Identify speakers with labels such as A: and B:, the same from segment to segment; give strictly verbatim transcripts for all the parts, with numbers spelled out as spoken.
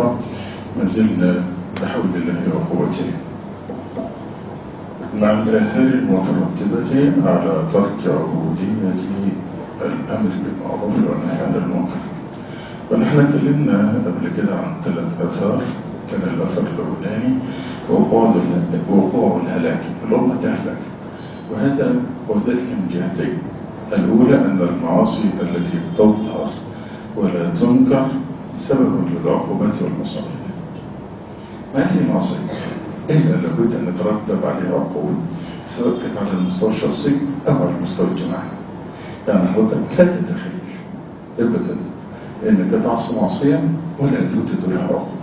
A: الكرام، ما زلنا بحول الله وقوته مع الآثار المترتبة على ترك عبودية الأمر بالمعروف والنهي عن المنكر. ونحن تكلمنا قبل كده عن ثلاث آثار. كان الأثر الأولاني وقوع وقوع الهلاك، الأمة تهلك، وهذا وذلك من جهتين. الأولى أن المعاصي التي تظهر ولا تنكر سبب للعقوبات والمصائب. ما في معصية إلا لابد أن يترتب عليها عقوبة، سواء كانت على المستوى الشخصي أو على المستوى الجماعي. يعني حضرتك لا تتخيل أبدا أنك تعصي معصية ولا توجد لها عقوبة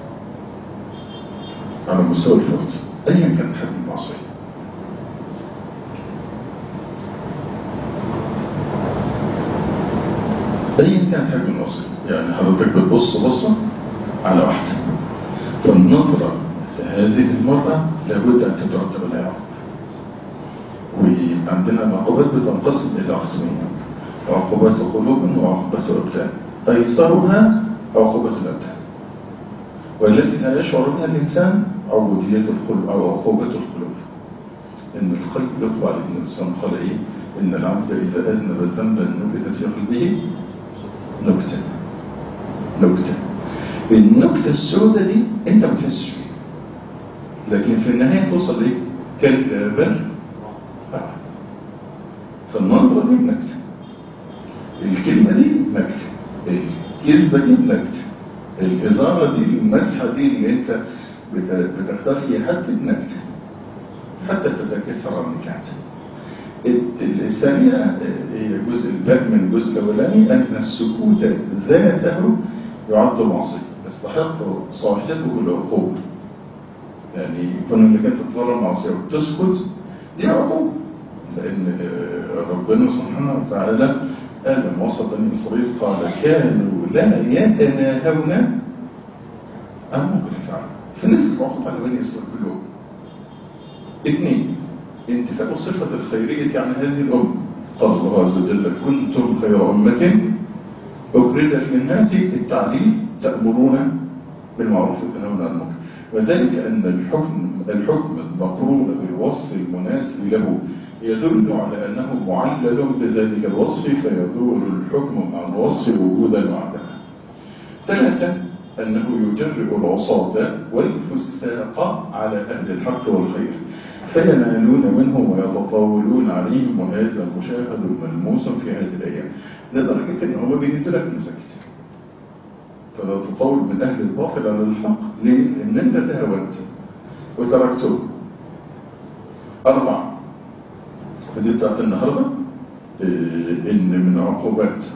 A: على مستوى الفرد أيا كانت حجم المعصية. أيا كانت حجم المعصية، يعني حضرتك بتبص بصة على واحدة، فالنظرة لهذه المرأة لابد أن تترتب عليها عقوبة. وعندنا العقوبات بتنقسم إلى قسمين: عقوبات قلوب وعقوبات أبدان. أيسرها عقوبة الأبدان، والتي لا يشعر بها الإنسان عبودية القلوب أو عقوبة القلوب. إن القلب يطبع عليه الإنسان قال إيه؟ إن العبد إذا أذنب ذنبا نكتت في قلبه نكتة نكتة. النكتة السوداء دي أنت ما تحسش فيها، لكن في النهاية توصل إيه؟ كالبر. فالنظرة دي نكتة، الكلمة دي نكتة، الكذبة دي نكتة، الإزارة دي، المسحة دي اللي أنت بتختار فيها حتى نكتة حتى تتكثر النكات. الثانية هي جزء الباقي من الجزء الأولاني، أن السكوت ذاته يعد معصية يستحق صاحبه العقوبة. يعني يكون اللي كانت تتضرر معصية وتسكت دي عقوبة، لأن ربنا سبحانه وتعالى قال لما وصف بني إسرائيل قال كانوا لا يتناهون عن منكر فعل. فنزل عقوبة على بني إسرائيل كلهم. اثنين، انتفاء صفة الخيرية عن هذه الأمة. قال الله عز وجل كنتم خير أمة أخرجت للناس التعليم تأمرون بالمعروف وتنهون عن المنكر. وذلك أن الحكم الحكم المقرون بالوصف المناسب له يدل على أنه معلل بذلك الوصف، فيدور الحكم مع الوصف وجودا وعدما. ثلاثة، أنه يجرب العصاة والفساق على أهل الحق والخير فينالون منهم ويتطاولون عليهم، وهذا مشاهد ملموس في هذه الأيام لدرجة أن هم بيجدوا لك مساكت. فلا تطاول من أهل الباطل على الحق. ليه؟ لأن أنت تهاونت وتركته. أربعة، ودي بتاعت النهاردة، إن من عقوبات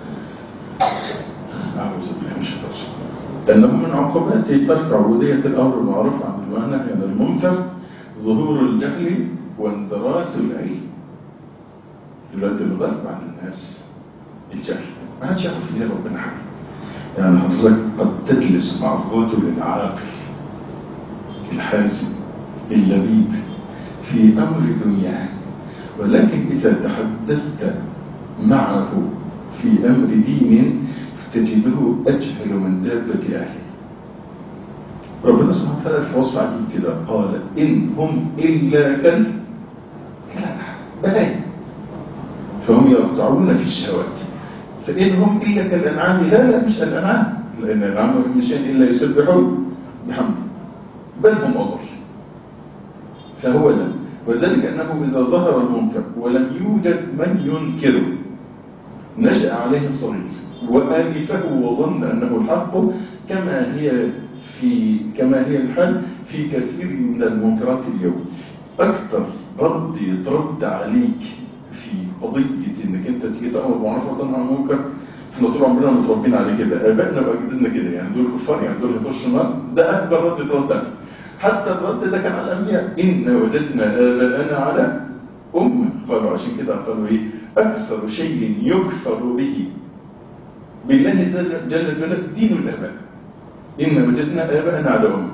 A: أعوذ بالله من الشيطان الرجيم أنه من عقوبات ترك عبودية الأمر بالمعروف والنهي عن المنكر ظهور الجهل واندراس العلم. دلوقتي الغرب عن الناس الجهل، ما حدش يعرف فيها ربنا حاجة. يعني حضرتك قد تجلس مع الرجل العاقل الحازم اللبيب في أمر دنياه، ولكن إذا تحدثت معه في أمر دين تجده أجهل من دابة أهله. ربنا سبحانه وتعالى في وصف عجيب كده قال إن هم إلا كالأنعام بهائم فهم يرتعون في الشهوات. فإن هم إلا كالأنعام، لا لا مش الأنعام، لأن الأنعام من شيء إلا يسبحون بحمد، بل هم أضل. فهو لا، وذلك أنه إذا ظهر المنكر ولم يوجد من ينكره نشأ عليه الصغير وآلفه وظن أنه الحق، كما هي في كما هي الحال في كثير من المنكرات اليوم. أكثر رد يترد عليك في قضية إنك أنت تيجي تأمر بالمعروف وتنهى عن المنكر، احنا طول عمرنا متربين عليه كده، آبائنا وأجدادنا كده، يعني دول كفار، يعني دول يخشوا النار. ده أكبر رد يترد عليه. حتى الرد ده كان على الأنبياء، إن وجدنا آباءنا على أمة. قالوا عشان كده قالوا إيه؟ أكثر شيء يكفر به بالله جل جلاله دين الآباء. إن وجدنا آباءنا على أمة.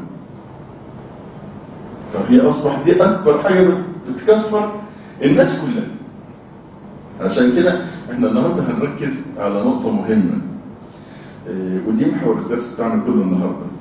A: فهي أصبح دي أكبر حاجة بتكفر الناس كلها. عشان كده احنا النهارده هنركز على نقطة مهمة، ودي محور الدرس بتاعنا كله النهارده.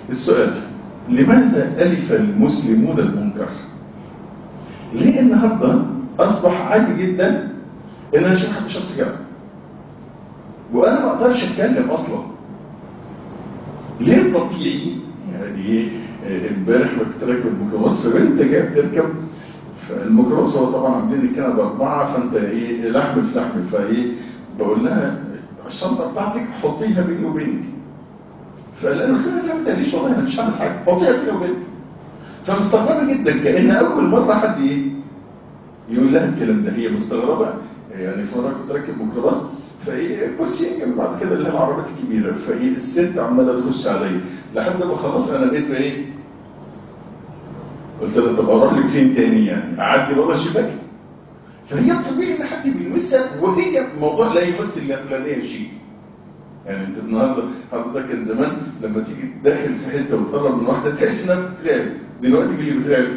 A: السؤال: لماذا ألف المسلمون المنكر؟ ليه النهارده أصبح عادي جدا إن أنا أشوف حد بيشرب سيجارة وأنا ما أقدرش أتكلم أصلا؟ ليه الطبيعي؟ يعني امبارح كنت راكب الميكروباص فبنت جايه بتركب، فالميكروباص هو طبعا عاملين الكنبه اربعه، فانت ايه لحم في لحم، فايه بقول لها الشنطه بتاعتك حطيها بيني وبينك. فقال لها لا ما تقليش والله انا مش هعمل حاجه، حطيها بيني وبينك. فمستغربه جدا كأن اول مره حد ايه يقول لها الكلام ده. هي مستغربه يعني. فمره كنت راكب ميكروباص فايه كرسيين جنب بعض كده اللي هي العربيات الكبيره، فايه الست عماله تخش عليا لحد ما خلاص انا بقيت ايه قلت لها طب اقرب لك فين تاني يعني اعدي بره الشباك. فهي طبيعي ان حد بيلمسها وهي موضوع لا يمثل لها شيء. يعني انت النهارده حضرتك كان زمان لما تيجي داخل في حته وتقرب من واحده تحس انها بتترعب، دلوقتي اللي بتترعب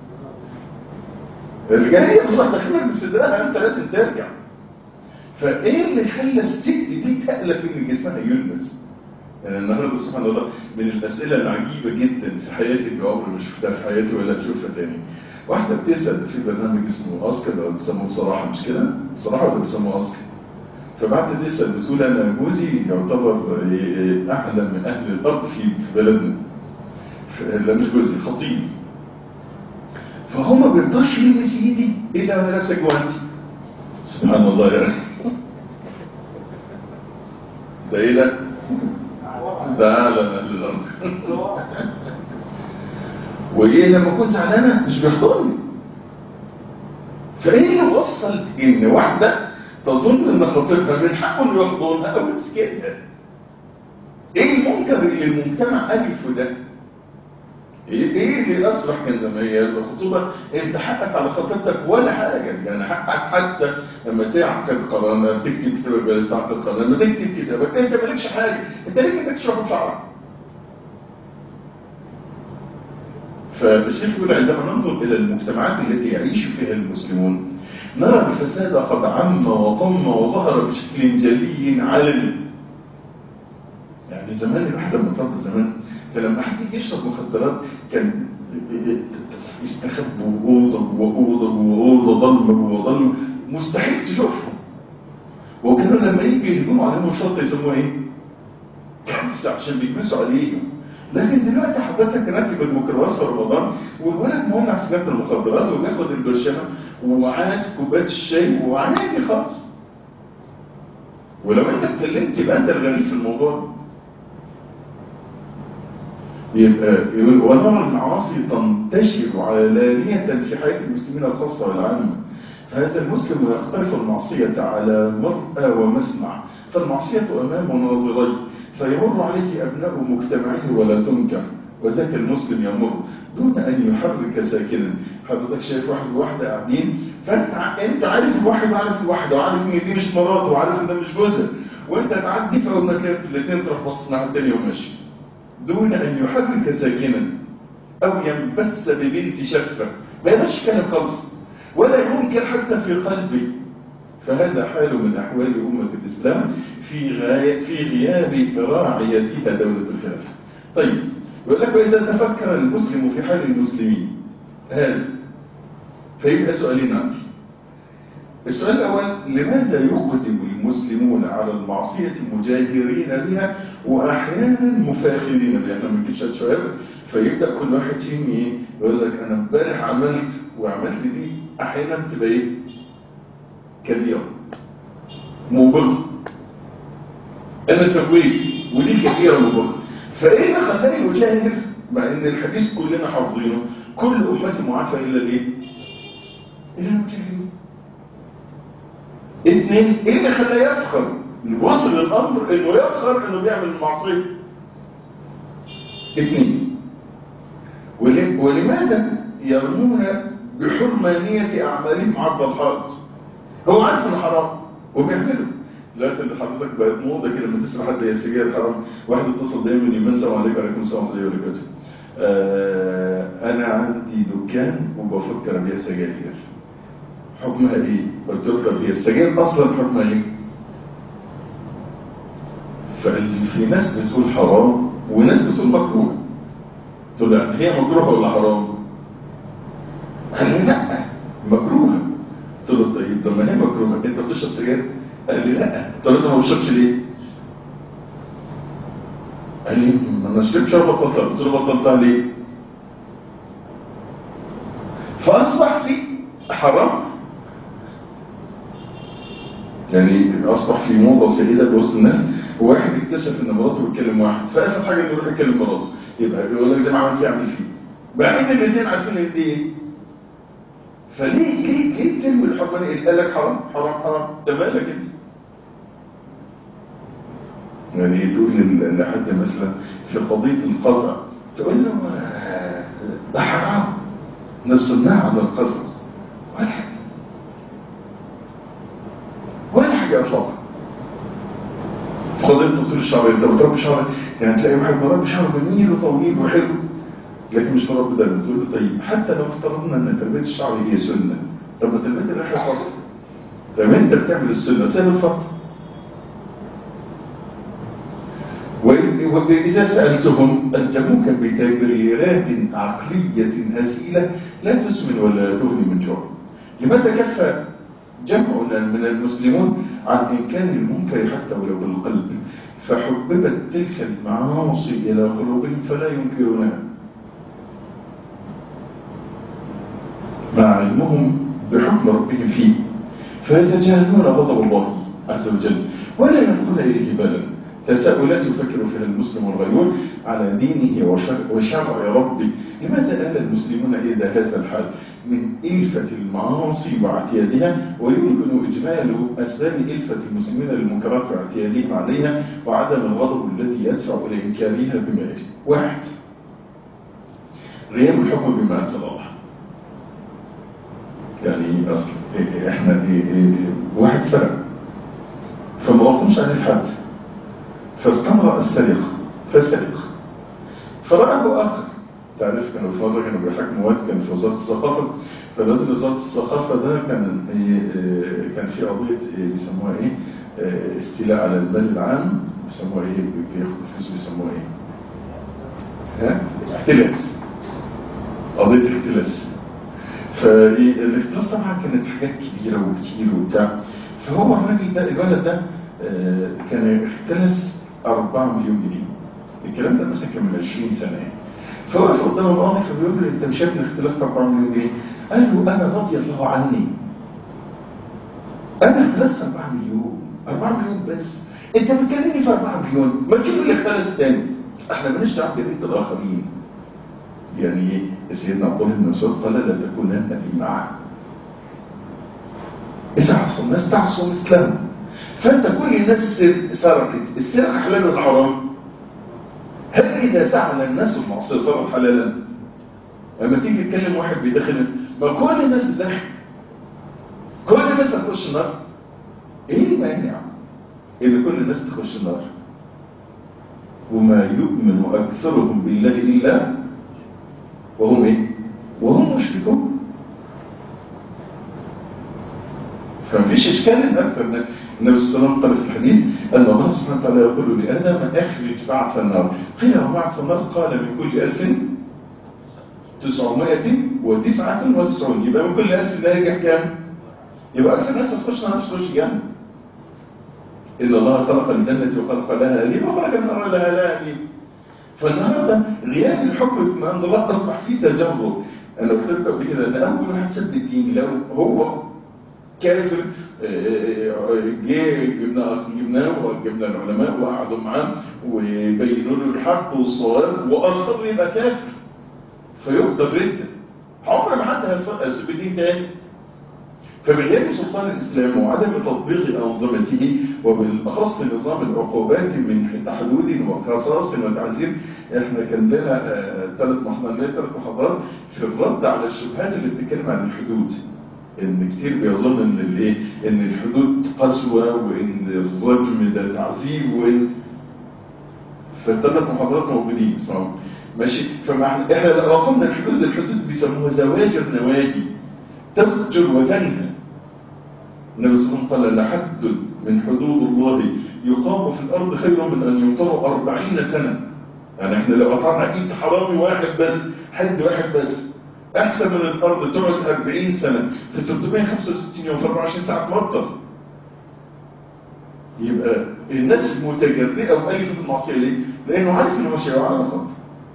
A: الرجال هي بتروح تخبرك بصدرها انت لازم ترجع. فايه اللي خلى الست دي تألف ان جسمها يلمس؟ يعني النهارده سبحان الله من الاسئله العجيبه جدا في حياتي اللي عمري ما شفتها في حياتي ولا اشوفها تاني. واحده بتسال في برنامج اسمه اسكا ولا بيسموه بصراحه مش كده؟ بصراحه ولا بيسموه اسكا؟ فبعد تسال بتقول انا جوزي يعتبر اعلى من اهل الارض في بلدنا. لا مش جوزي، خطيب. فهو ما بيرضاش يلمس ايدي الا وانا لابسه جوانتي. سبحان الله يا اخي. ده ايه ده؟ ده اعلى من اهل الارض. وايه لما كنت زعلانه مش بيحضرني. فايه اللي وصل ان واحده تظن ان خطيبها من حقه انه يحضنها او يسكتها؟ ايه المنكر اللي المجتمع الفه ده؟ ايه اللي اصبح كان زمان هي الخطوبه انت حقك على خطيبتك ولا حاجه، يعني حقك حتى لما تعقد قرار، لما تكتب كتابك بس تعقد قرار، لما تكتب كتابك انت مالكش حاجه، انت ليه بدك تشرب شعرك؟ فالشيخ يقول عندما ننظر الى المجتمعات التي يعيش فيها المسلمون نرى الفساد قد عم وطم وظهر بشكل جلي علني. يعني زمان الواحد لما طلب زمان فلما حد يجي يشرب مخدرات كان يستخبوا اوضه واوضه واوضه ضلمه وضلمه مستحيل تشوفهم. وكانوا لما يجي يهجموا عليهم الشرطه يسموها ايه؟ كبسه عشان بيكبسوا عليهم. لكن دلوقتي حضرتك راكب الميكروباص في رمضان والولد مولع سجاده المخدرات وبياخد البرشامه وعايز كوبايه الشاي وعادي خالص. ولو انت اتكلمت يبقى انت الغني في الموضوع. يبقى يقول ونرى المعاصي تنتشر علانية في حياة المسلمين الخاصة والعامة. فهذا المسلم يقترف المعصية على مرأى ومسمع، فالمعصية أمام ناظريه فيمر عليه أبناء مجتمعه ولا تنكر، وذاك المسلم يمر دون أن يحرك ساكنا. حضرتك شايف واحد وواحدة قاعدين فأنت أنت عارف الواحد وعارف الواحدة وعارف إن دي مش مراته وعارف إن ده مش جوزها، وأنت تعدي فأول ما تلاقي الاثنين تروح بص الناحية الثانية وماشي دون أن يحرك ساكنا أو ينبث ببنت شفة، ما يقدرش يتكلم خالص ولا يمكن حتى في قلبي. فهذا حال من أحوال أمة الإسلام في غاية في غياب راعيتها دولة الخلافة. طيب يقول لك وإذا تفكر المسلم في حال المسلمين هذا فيبقى سؤالين عندي. السؤال الأول: لماذا يقدم المسلمون على المعصية مجاهرين بها وأحيانا مفاخرين بها؟ احنا بنجيب شوية شباب فيبدأ كل واحد فيهم يقول لك أنا امبارح عملت وعملت دي، أحيانا تبقى إيه؟ كبيرة موبقة. أنا سويت ودي كبيرة موبقة. فإيه اللي خلاني مجاهر مع إن الحديث كلنا حافظينه كل أمتي معافى إلا الإيه؟ إلا المجاهرين. اثنين: ايه اللي خلاه يفخر؟ وصل الامر انه يفخر انه بيعمل المعصيه. اثنين: ولماذا يرمون بحرمانيه اعمالهم عرض الحائط؟ هو عارف انه حرام وبيعمله. دلوقتي اللي حضرتك بقت موضه كده لما تسمع حد هي سجاير حرام، واحد اتصل دايما يمن السلام عليكم وعليكم السلام ورحمه الله وبركاته. آه انا عندي دكان وبفكر ابيع سجاير، حكمها ايه؟ قلت له هي السجاير اصلا حكمها ايه؟ ففي ناس بتقول حرام وناس بتقول مكروه. قلت له يعني هي مكروهه ولا حرام؟ قال لي لا مكروهه. قلت له طيب لما هي مكروهه انت بتشرب سجاير؟ قال لي لا. قلت له انت ما بتشربش ليه؟ قال لي ما انا شربتش وبطلتها. قلت له بطلتها ليه؟ فاصبح في حرام، يعني اصبح في موضه سائده بوسط الناس، وواحد اكتشف ان مراته بتكلم واحد، فاسهل حاجه انه يروح يكلم مراته، يبقى يقول لك زي ما عمل فيه يعمل فيه. بعدين الاثنين عارفين ان ايه؟ فليه ليه ليه ترمي الحرمه اللي قال لك حرام حرام حرام؟ ده مالك انت؟ يعني تقول لحد مثلا في قضيه القزع، تقول له ده حرام نفصلناه عن القزع، ولا حاجه ولا حاجه اطلاقا. قضيه تطويل الشعر، انت بتربي شعر، يعني تلاقي واحد مربي شعر جميل وطويل وحلو لكن مش مربي ده. تقول له طيب حتى لو افترضنا ان تربيه الشعر هي سنه، طب ما تربيه اللحيه فرض. طب انت بتعمل السنه سيب الفرض. وإذا سألتهم ألزموك بتبريرات عقلية هزيلة لا تسمن ولا تغني من جوع. لماذا كف جمع من المسلمون عن إنكار المنكر حتى ولو بالقلب، فحببت تلك المعاصي إلى قلوبهم فلا ينكرونها مع علمهم بحكم ربهم فيه، فيتجاهلون غضب الله عز وجل ولا يلقون إليه بالا. تساؤلات يفكر فيها المسلم الغيور على دينه وشرع ربه. لماذا آل المسلمون إلى هذا الحال من إلفة المعاصي واعتيادها؟ ويمكن إجمال أسباب إلفة المسلمين للمنكرات واعتيادهم عليها وعدم الغضب الذي يدفع إلى إنكارها بما يجب. واحد، غياب الحكم بما أنزل الله. يعني أصل إحنا واحد فرق فما وقتمش عن الحد، فاستمر السرقة فسرق، فرأه آخر. تعرف كانوا في مرة كانوا بيحكموا وقت كان في وزارة الثقافة، فالوزارة وزارة الثقافة ده كان كان في قضية بيسموها ايه؟ استيلاء على المال العام، بيسموها ايه؟ بياخدوا فلوس بيسموها ايه؟ ها؟ اختلاس، قضية اختلاس. فالاختلاس طبعا كانت حاجات كبيرة وكتير وبتاع. فهو الراجل ده الولد ده كان اختلس أربعة مليون جنيه. الكلام ده مثلا كان من عشرين سنة يعني. فوقف قدام القاضي فبيقول له انت مش ابن اختلفت أربعة مليون جنيه؟ قال له انا رضي الله عني، انا اختلفت أربعة مليون، أربعة مليون بس، انت بتكلمني في أربعة مليون، ما تشوف اللي اختلس تاني، احنا مالناش دعوه بجريمه الاخرين. يعني سيدنا عبد الله بن مسعود قال لا تكونن لي معه، اذا عصوا الناس تعصوا مثلهم. فانت كل الناس سرقت، السرقه حلال ولا حرام؟ هل اذا فعل الناس المعصيه صارت حلالا؟ لما تيجي تكلم واحد بيدخن، ما كل الناس بتدخن، كل الناس هتخش النار، ايه المانع ان كل الناس تخش النار؟ وما يؤمن اكثرهم بالله الا وهم ايه؟ وهم مشركون. فمفيش اشكال اكثر. النبي صلى الله عليه وسلم قال في الحديث ان الله سبحانه وتعالى يقول لادم اخرج بعث النار، قيل وبعث النار؟ قال من كل ألف تسعمائة وتسعة وتسعين. يبقى من كل ألف لا يرجع كام؟ يبقى اكثر الناس هتخش نار، مش تخش جنه. ان الله خلق الجنه وخلق لها اهلها وخلق النار لها لها. فالنهارده غياب الحكم بما انزل الله اصبح فيه تجرب. انا قلت لك قبل كده ان اول واحد سد الدين لو هو كافر جه جبنا جبناه وجبنا العلماء وقعدوا معاه وبينوا له الحق والصواب واصر يبقى كافر فيقدر رده. عمر ما حد هيسيب الدين تاني. فبغياب سلطان الاسلام وعدم تطبيق انظمته وبالاخص نظام العقوبات من حدود وقصاص وتعزير. احنا كان لنا ثلاث محاضرات ثلاث محاضرات في الرد على الشبهات اللي بتتكلم عن الحدود. ان كتير بيظن ان الايه ان الحدود قسوه وان الرجم ده تعذيب وان فالثلاث محاضرات موجودين اسمعوا ماشي. فاحنا لو قمنا الحدود الحدود بيسموها زواجر نواجي تزجر وتنهى. النبي صلى الله عليه وسلم قال لحد من حدود الله يقام في الارض خير من ان يمطر أربعين سنه. يعني احنا لو قطعنا ايد حرامي واحد بس، حد واحد بس، احسن من الارض تقعد أربعين سنة في ثلاثمائة وخمسة وستين يوم في أربعة وعشرين ساعة تمطر. يبقى الناس متجرئة وألفت المعصية ليه؟ لأنه عارف إنه ماشي على خط.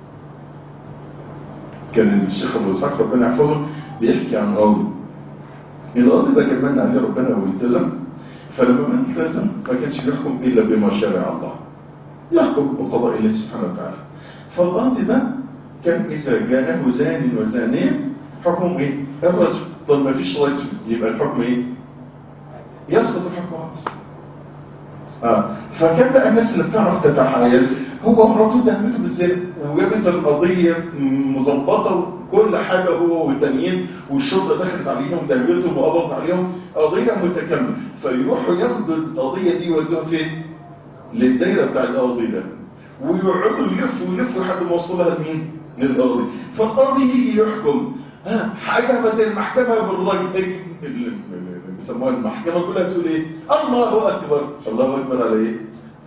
A: كان الشيخ أبو إسحاق ربنا يحفظه بيحكي عن قاضي. القاضي ده كان من عليه ربنا والتزم، فلما من التزم ما كانش بيحكم إلا بما شرع الله، يحكم بقضاء الله سبحانه وتعالى. فالقاضي ده كان إذا جاءه زان وزانية حكم إيه؟ الرجل. طب ما فيش رجل يبقى الحكم إيه؟ يسقط الحكم خالص. آه. فكان بقى الناس اللي بتعرف تتحايل، هو مراته دهمته بالذات وجابت القضية مظبطة وكل حاجة، هو والتانيين والشرطة دخلت عليهم دهمتهم وقبضت عليهم، قضية متكاملة. فيروحوا ياخدوا القضية دي ويودوها فين؟ للدايرة بتاع القاضي ده، ويقعدوا يلفوا ويلفوا لحد ما وصلها لمين؟ للقاضي. فالقاضي يجي يحكم، ها حكمت المحكمة بالرجل، اللي بيسموها المحكمة كلها تقول ايه؟ الله اكبر. الله اكبر على ايه؟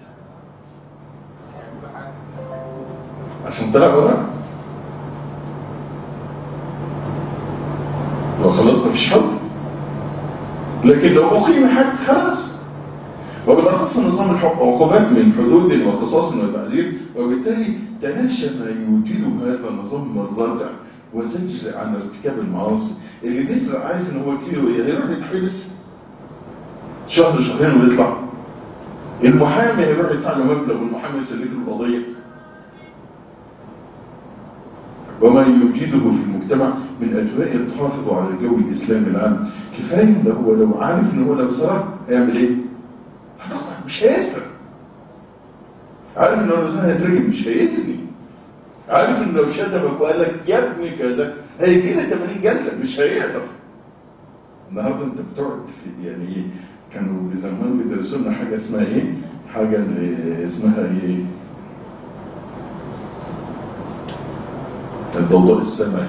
A: عشان طلع ورا. لو خلصنا مفيش حكم، لكن لو اقيم حد خلاص. وبالاخص نظام الحكم عقوبات من حدود وقصاص وتعذير، وبالتالي تلاشى ما يوجده هذا النظام الردع وزجر عن ارتكاب المعاصي. اللي بيسرق عارف ان هو كيلو يروح يتحبس شهر شهرين ويطلع. المحامي يروح يدفع له مبلغ والمحامي يسلك له القضيه. وما يوجده في المجتمع من اجواء تحافظ على الجو الاسلامي العام. كفايه ان هو لو عارف ان هو لو سرق هيعمل ايه؟ هتقطع، مش هيسرق. عارف ان لو زنا هيترجم، مش هيزني. عارف ان لو شتمك وقال لك يا ابني كده هيجي لك ثمانين جلده، مش هيقدر. النهارده انت بتقعد في يعني كانوا زمان بيدرسوا لنا حاجه اسمها ايه؟ حاجه اسمها ايه؟ الضوضاء السمعي.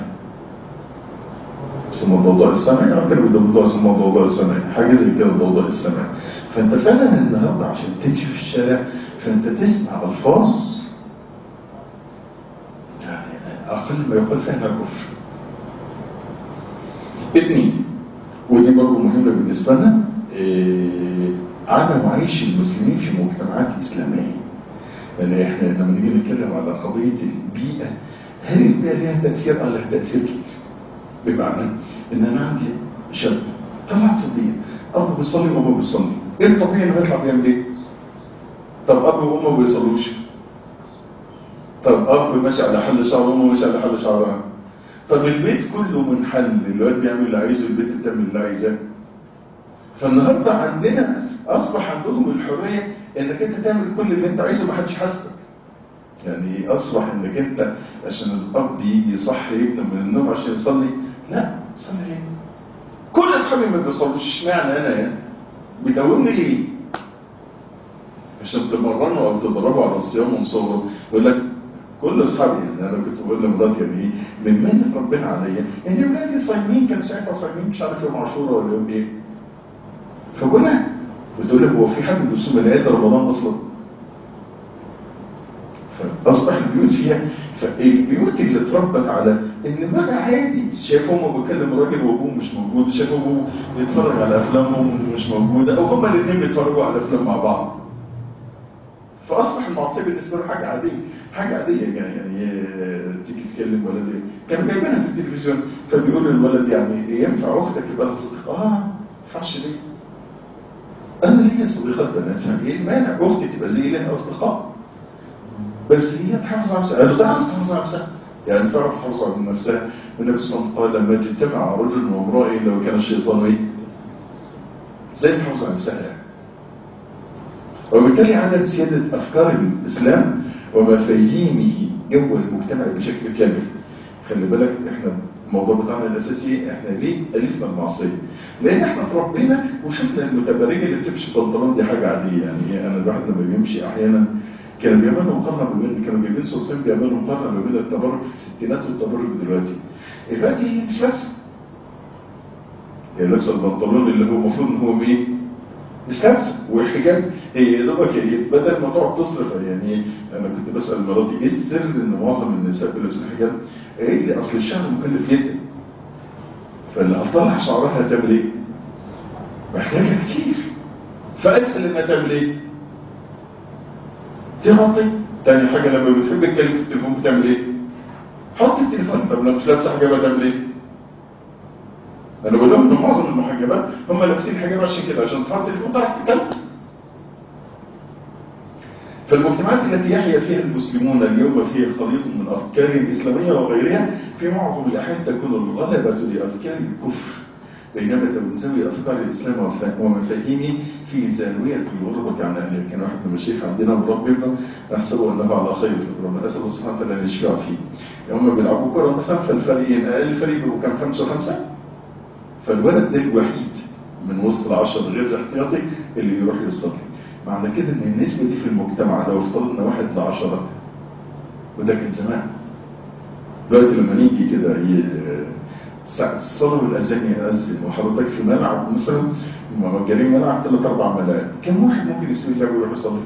A: اسمه الضوضاء السمعي، اه كانوا بيدرسوا اسمه الضوضاء السمعي، حاجه زي كده الضوضاء السمعي. فانت فعلا النهارده عشان تمشي في الشارع فانت تسمع الفاظ أقل ما يقال فيها كفر. ابني، ودي برضه مهمة بالنسبة لنا، إيه عدم عيش المسلمين في مجتمعات إسلامية. لأن يعني إحنا لما نيجي نتكلم على قضية البيئة، هل البيئة لها تأثير؟ أو لها تأثير كبير. بمعنى إن أنا عندي شاب طلع طبيعي، أبو بيصلي وأبو بيصلي، إيه الطبيعي إنه يطلع بيعمل إيه؟ طب أبو وأمه ما بيصلوش. طب أب ماشي على حل شعره وأمه ماشي على حل شعرها. طب البيت كله منحل، الواد بيعمل اللي عايزه، البيت بتعمل اللي عايزاه. فالنهارده عندنا أصبح عندهم الحرية إنك أنت تعمل كل اللي أنت عايزه ومحدش حاسبك. يعني أصبح إنك أنت عشان الأب يجي يصحي ابنه من النوم عشان يصلي، لا صلي ليه؟ كل أصحابي ما بيصلوش، اشمعنى أنا يعني؟ بيداومني ليه؟ عشان تمرنوا أو تدربوا على الصيام ومصوره. يقول لك كل اصحابي، يعني انا كنت بقول لمراتي يعني ايه من من ربنا عليا يعني ولادي صايمين، كانوا ساعتها صايمين مش عارف يوم عاشوراء ولا يوم ايه. فقول لها بتقول لك هو في حد بيصوم العيد رمضان اصلا؟ فاصبح البيوت فيها، فالبيوت اللي اتربت على ان بقى عادي، شايف امه بيكلم راجل وابوه مش موجود، شايف ابوه بيتفرج على افلامهم مش موجوده، او هما الاثنين بيتفرجوا على افلام مع بعض. فاصبح المعصيه بالنسبه له حاجه عاديه، حاجه عاديه يعني يعني تيجي تكلم ولد كانوا جايبينها في التلفزيون، فبيقول للولد يعني ينفع اختك تبقى لها صديقه؟ اه ما ينفعش ليه؟ انا ليا صديقات بنات، يعني ايه المانع اختي تبقى زي لها اصدقاء؟ بس هي تحافظ على نفسها. قالوا تعرف تحافظ على نفسها، يعني تعرف تحافظ على نفسها. النبي صلى الله عليه وسلم قال لما اجتمع رجل وامراه لو كان الشيطان ايه؟ ازاي تحافظ على نفسها يعني؟ وبالتالي عدم سيادة أفكار الإسلام ومفاهيمه جو المجتمع بشكل كامل. خلي بالك احنا الموضوع بتاعنا الأساسي احنا ليه ألفنا المعصية؟ لأن احنا تربينا وشفنا المتبرجة اللي بتمشي بنطلون دي حاجة عادية. يعني أنا الواحد لما بيمشي أحيانا كانوا بيعملوا مقارنة ما بين كانوا بيجيبوا صوصين بيعملوا مقارنة ما بين التبرج في الستينات والتبرج دلوقتي. دلوقتي مش لابسة. هي لابسة البنطلون اللي هو المفروض إن هو إيه؟ مش لابسه، والحجاب هي يا دوبك هي بدل ما تقعد تصرف. يعني انا كنت بسال مراتي ايه السر ان معظم النساء اللي لابسين حجاب؟ قالت لي اصل الشعر مكلف جدا، فاللي هتطلع شعرها هتعمل ايه؟ محتاجه كتير، فاسهل انها تعمل ايه؟ تغطي. تاني حاجه لما بتحب تتكلم في التليفون بتعمل ايه؟ حط التليفون. طب لو مش لابسه حجاب هتعمل ايه؟ انا بقول لهم ان معظم المحجبات هم لابسين حجاب عشان كده، عشان تحط التليفون تعرف تتكلم. فالمجتمعات التي يحيا فيها المسلمون اليوم فيها خليط من افكار اسلاميه وغيرها، في معظم الاحيان تكون الغلبه لافكار الكفر، بينما تنزوي افكار الاسلام ومفاهيمه في زاويه الغربه عن اهلها. كان واحد من المشايخ عندنا مربينا نحسبه انه على خير في ربنا، اسال الله سبحانه وتعالى ان يشفع فيه. هم بيلعبوا كوره مثلا، فالفريقين اقل فريق بيبقوا كام؟ خمسه خمسه، فالولد ده الوحيد من وسط العشرة غير الاحتياطي اللي يروح يصلي. معنى كده ان النسبة دي في المجتمع لو افترضنا واحد لعشرة، وده كان زمان. دلوقتي لما نيجي كده صلوا الاذان يأذن وحضرتك في ملعب مثلا مجانين ملعب ثلاث اربع ملاعب، كم واحد ممكن يسيب اللعب ويروح يصلي؟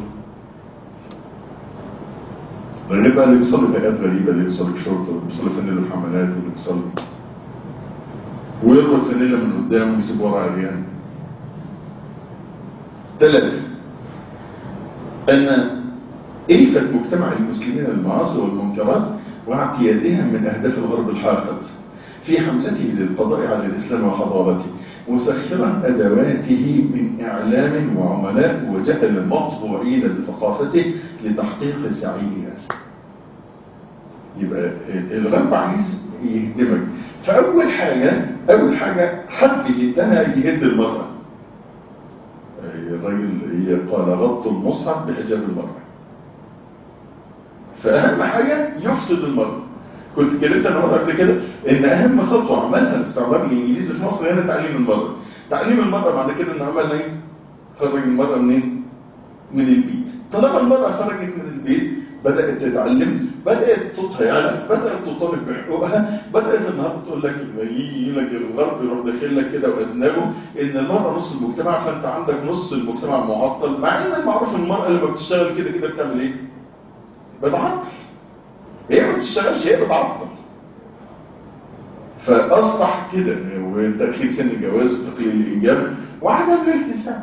A: غير بقى اللي بيصلي بقات غريبة، اللي بيصلي في شرطة واللي بيصلي في نيل الحملات واللي بيصلي ويربط فانيلا من قدام ويسيب ورا عريان. ثلاثة، أن إلفة مجتمع المسلمين المعاصي والمنكرات واعتيادها من أهداف الغرب الحاقد في حملته للقضاء على الإسلام وحضارته، مسخرا أدواته من إعلام وعملاء وجهل مطبوعين لثقافته لتحقيق سعيه. يبقى الغرب عايز يهدمك. فأول حاجة أول حاجة حب يدها يهد المرأة. الرجل قال غض المصحف بحجاب المرأة. فأهم حاجة يفسد المرأة. كنت اتكلمت انا مرة قبل كده ان اهم خطوة عملها الاستعمار الانجليزي في مصر هنا تعليم المرأة. تعليم المرأة بعد كده ان عملنا ايه؟ خرج المرأة منين؟ من البيت. طالما المرأة خرجت من البيت بدأت تتعلم، بدأت صوتها يعلى، بدأت تطالب بحقوقها، بدأت النهارده تقول لك يجي لك الغرب يروح داخل لك كده واذنبه ان المرأة نص المجتمع، فانت عندك نص المجتمع معطل، مع ان المعروف المرأة لما بتشتغل كده كده بتعمل ايه؟ بتعطل. هي ما بتشتغلش، هي بتعطل. فاصبح كده وتأخير سن الجواز وتقليل الانجاب وعدم الالتزام.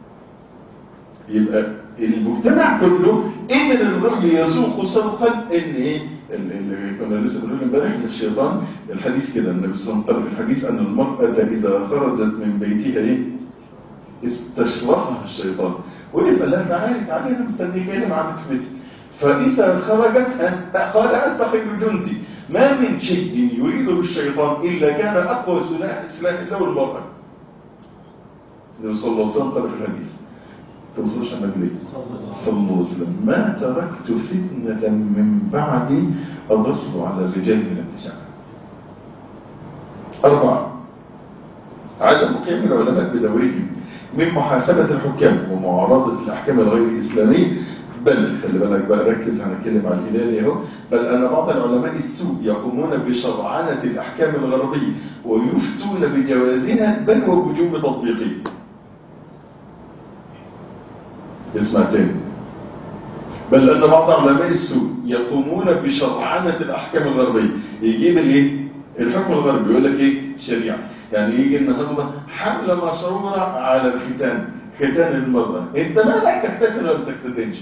A: يبقى المجتمع كله قدر الغرب يسوق سوقا ان ايه اللي كنا لسه بنقول امبارح ان الشيطان الحديث كده النبي صلى الله عليه وسلم في الحديث ان المرأة اذا خرجت من بيتها ايه استشرفها الشيطان وقال لها تعالي تعالي انا مستنيك هنا معاك في بيتي. فاذا خرجت قال انت خير جندي ما من شيء يريده الشيطان الا كان اقوى سلاح سلاح له المرأة. النبي صلى الله عليه وسلم قال في الحديث توصلش النبي صلى الله عليه وسلم ما تركت فتنة من بعدي أضر على الرجال من النساء. أربعة، عدم قيام العلماء بدورهم من محاسبة الحكام ومعارضة الأحكام الغير الإسلامية، بل خلي بالك بقى ركز هنتكلم على الهلال اهو، بل أن بعض العلماء السوء يقومون بشرعنة الأحكام الغربية ويفتون بجوازها بل ووجوب تطبيقها. اسمع تاني، بل أن بعض علماء السوء يقومون بشرعنة الأحكام الغربية. يجيب الايه؟ الحكم الغربي يقول لك ايه؟ شريعة. يعني يجي النهارده حملة مشروعة على الختان، ختان المرأة. انت مالك تختتن ولا ما تختتنش؟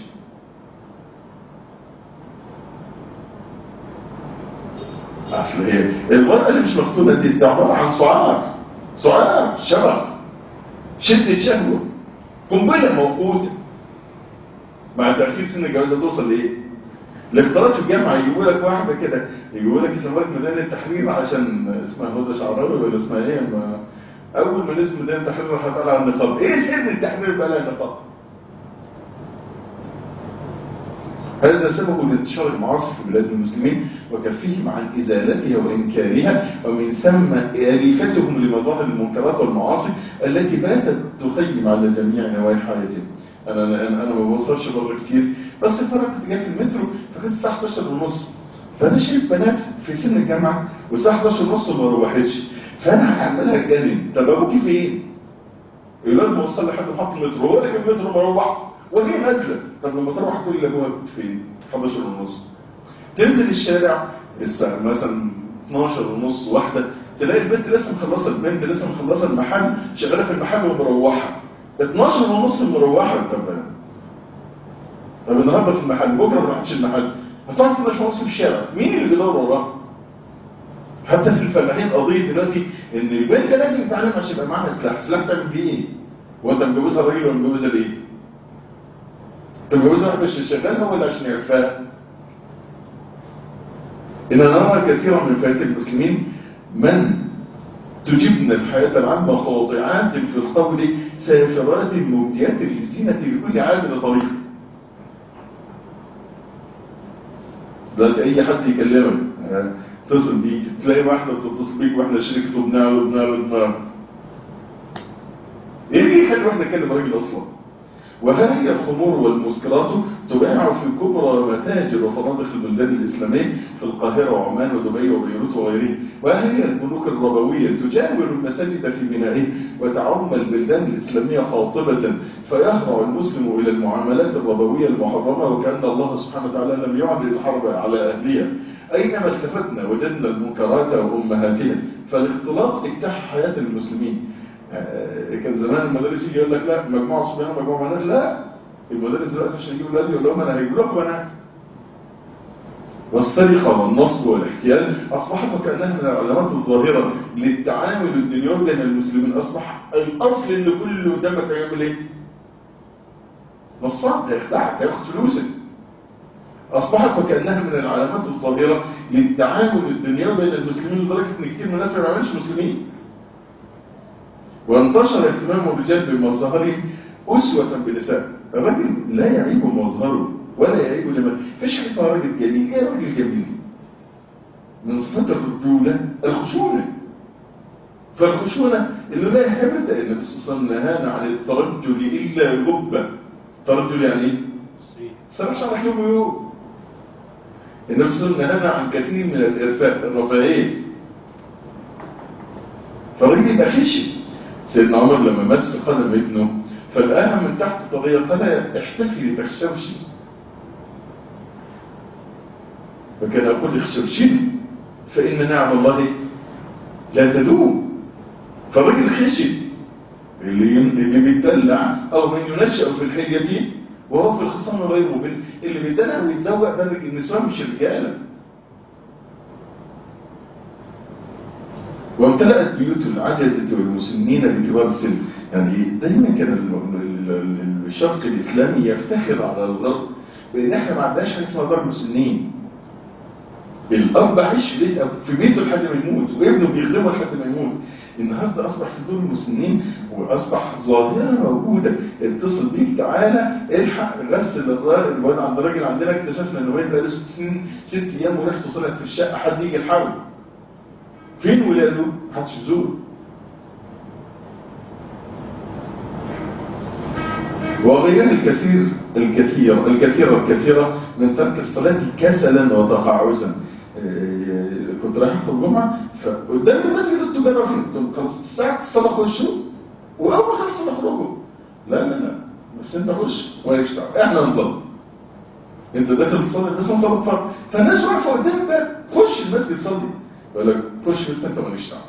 A: اصل هي المرأة اللي مش مختونة دي ده عبارة عن سعار، سعار شبه شدة شهوة قنبلة موقوتة. مع تأخير سن الجواز توصل لإيه؟ الاختلاط في الجامعة يجيبوا لك واحدة كده، يجيبوا لك يسموك ميدان التحرير عشان اسمها هدى شعراوي ولا اسمها ايه؟ ما أول ما نسم ميدان التحرير راح طالع النقاب. إيه سن التحرير بقى لها نقاب؟ هذا سبب لانتشار المعاصي في بلاد المسلمين وكفهم عن إزالتها وإنكارها، ومن ثم آلفتهم لمظاهر المنكرات والمعاصي التي باتت تخيم على جميع نواحي حياتهم. انا انا انا ما بوصلش بره كتير، بس الفرق كنت جاي في المترو فكنت الساعه احداشر ونص، فانا شايف بنات في سن الجامعه والساعه احداشر ونص ما روحتش، فانا هعملها اتجنن. طب ابوكي فين؟ الولاد موصل لحد محطه المترو، هو راكب المترو مروح وجاي نازله. طب لما تروح كل ابوها كنت فين؟ حداشر ونص. تنزل الشارع الساعه مثلا اتناشر ونص واحده، تلاقي البنت لسه مخلصه، البنت لسه مخلصه المحل، شغاله في المحل ومروحه اتناشر ونص مروحه. طب طب النهارده في المحل، بكره ما راحتش المحل، هتقعد اتناشر ونص في الشارع، مين اللي بيدور وراها؟ حتى في الفلاحين قضيه دلوقتي ان البنت لازم تتعلم عشان يبقى معاها سلاح. سلاح تعمل بيه ايه؟ وانت متجوزها الراجل ولا متجوزها ليه؟ انت متجوزها واحد عشان يشغلها ولا عشان يعرفها؟ إننا نرى كثيرا من فئات المسلمين من تجبن الحياة العامة خاطئات في القول سافرات مبديات للزينة لكل عامل طريق. دلوقتي أي حد يكلمك اتصل بيك، تلاقي واحدة بتتصل بيك واحدة شركته بنار وبنار وبنار. إيه اللي يخلي واحدة تكلم راجل أصلا؟ وها هي الخمور والمسكرات تباع في كبرى متاجر وفنادق البلدان الإسلامية في القاهرة وعمان ودبي وبيروت وغيرها. وها هي البنوك الربوية تجاور المساجد في بنائه وتعم البلدان الإسلامية خاطبة، فيهرع المسلم إلى المعاملات الربوية المحرمة وكأن الله سبحانه وتعالى لم يعلن الحرب على أهلها. أينما التفتنا وجدنا المنكرات وأمهاتها، فالاختلاط اجتاح حياة المسلمين. كان زمان المدرس يجي يقول لك لا مجموعه صبيان ومجموعه بنات، لا المدرس دلوقتي عشان يجيب اولاد يقول لهم انا هجيب لكم بنات. والسرقه والنصب والاحتيال اصبحت وكانها من العلامات الظاهره للتعامل الدنيوي بين المسلمين. اصبح الاصل ان كل اللي قدامك هيعمل ايه؟ نصاب، هيخدعك، هياخد فلوسك. اصبحت وكانها من العلامات الظاهره للتعامل الدنيوي بين المسلمين لدرجه ان كتير من الناس ما بيعملوش مسلمين. وانتشر اهتمام الرجال بمظهرهم أسوة بالنساء. الرجل لا يعيب مظهره ولا يعيب جماله، مفيش حاجه اسمها راجل جميل. ايه راجل جميل؟ من صفات الرجوله الخشونه. فالخشونه اللي لا يحب ده النبي صلى الله عليه وسلم نهانا عن الترجل الا جبه. الترجل يعني ايه؟ سرح شرح يوم ويوم. النبي صلى الله عليه وسلم نهانا عن كثير من الارفاق الرفاهيه. فالراجل يبقى خشن. سيدنا عمر لما مس قدم ابنه فلقاها من تحت الطريق قال احتفلي تخشوشي، فكان يقول اخشوشي فإن نعم الله لا تدوم. فالراجل خشن اللي اللي بيتدلع او من ينشأ في الحلية وهو في الخصام غير مبين. اللي بيتدلع ويتزوق ده النسوان مش رجاله. وامتلأت بيوت العجزة والمسنين بكبار السن. يعني دايما كان الشرق الإسلامي يفتخر على الغرب بأن احنا ما عندناش حاجة اسمها دار مسنين. الأب عايش في بيت في بيته لحد ما يموت وابنه بيخدمه لحد ما يموت. النهارده أصبح في دور المسنين وأصبح ظاهرة موجودة. اتصل بيك تعالى الحق غسل الواد عند راجل عندنا، اكتشفنا إنه بقى له ست سنين ست أيام وريحته طلعت في الشقة، حد يجي يلحقه. فين ولاده؟ محدش يزور. وغير الكثير الكثير الكثير الكثيرة من ترك الصلاة كسلا وتقاعسا. كنت رايح في الجمعة فقدام المسجد التجارة فين؟ خلص الساعة الصلاة خشوا وأول ما خلصوا نخرجوا. لا لا لا بس أنت خش ولا دعوة، إحنا نصلي. أنت داخل تصلي بس نصلي فرق، فالناس واقفة قدام الباب، خش المسجد صلي. يقول لك خش بس أنت ماليش دعوة.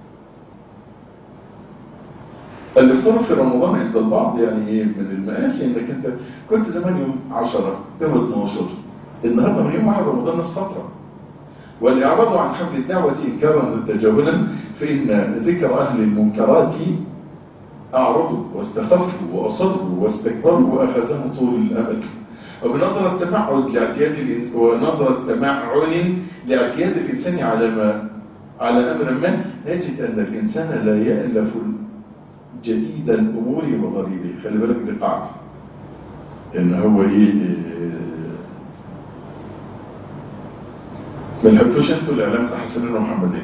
A: الافطار في رمضان عند البعض يعني ايه من المآسي انك انت كنت زمان يوم عشرة يوم اتناشر، النهارده من يوم واحد رمضان ناس فتره. والاعراض عن حمل الدعوه انكارا وتجاهلا فان ذكر اهل المنكرات اعرضوا واستخفوا واصروا واستكبروا واخذهم طول الامل. وبنظره تمعن لاعتياد الانسان ونظره تمعن لاعتياد الانسان على ما على امر ما نجد ان الانسان لا يألف جديد الأمور وغريبه. خلي بالك دي قاعدة إن هو إيه ما لحبتوش أنتوا الإعلام بتاع حسنين ومحمدين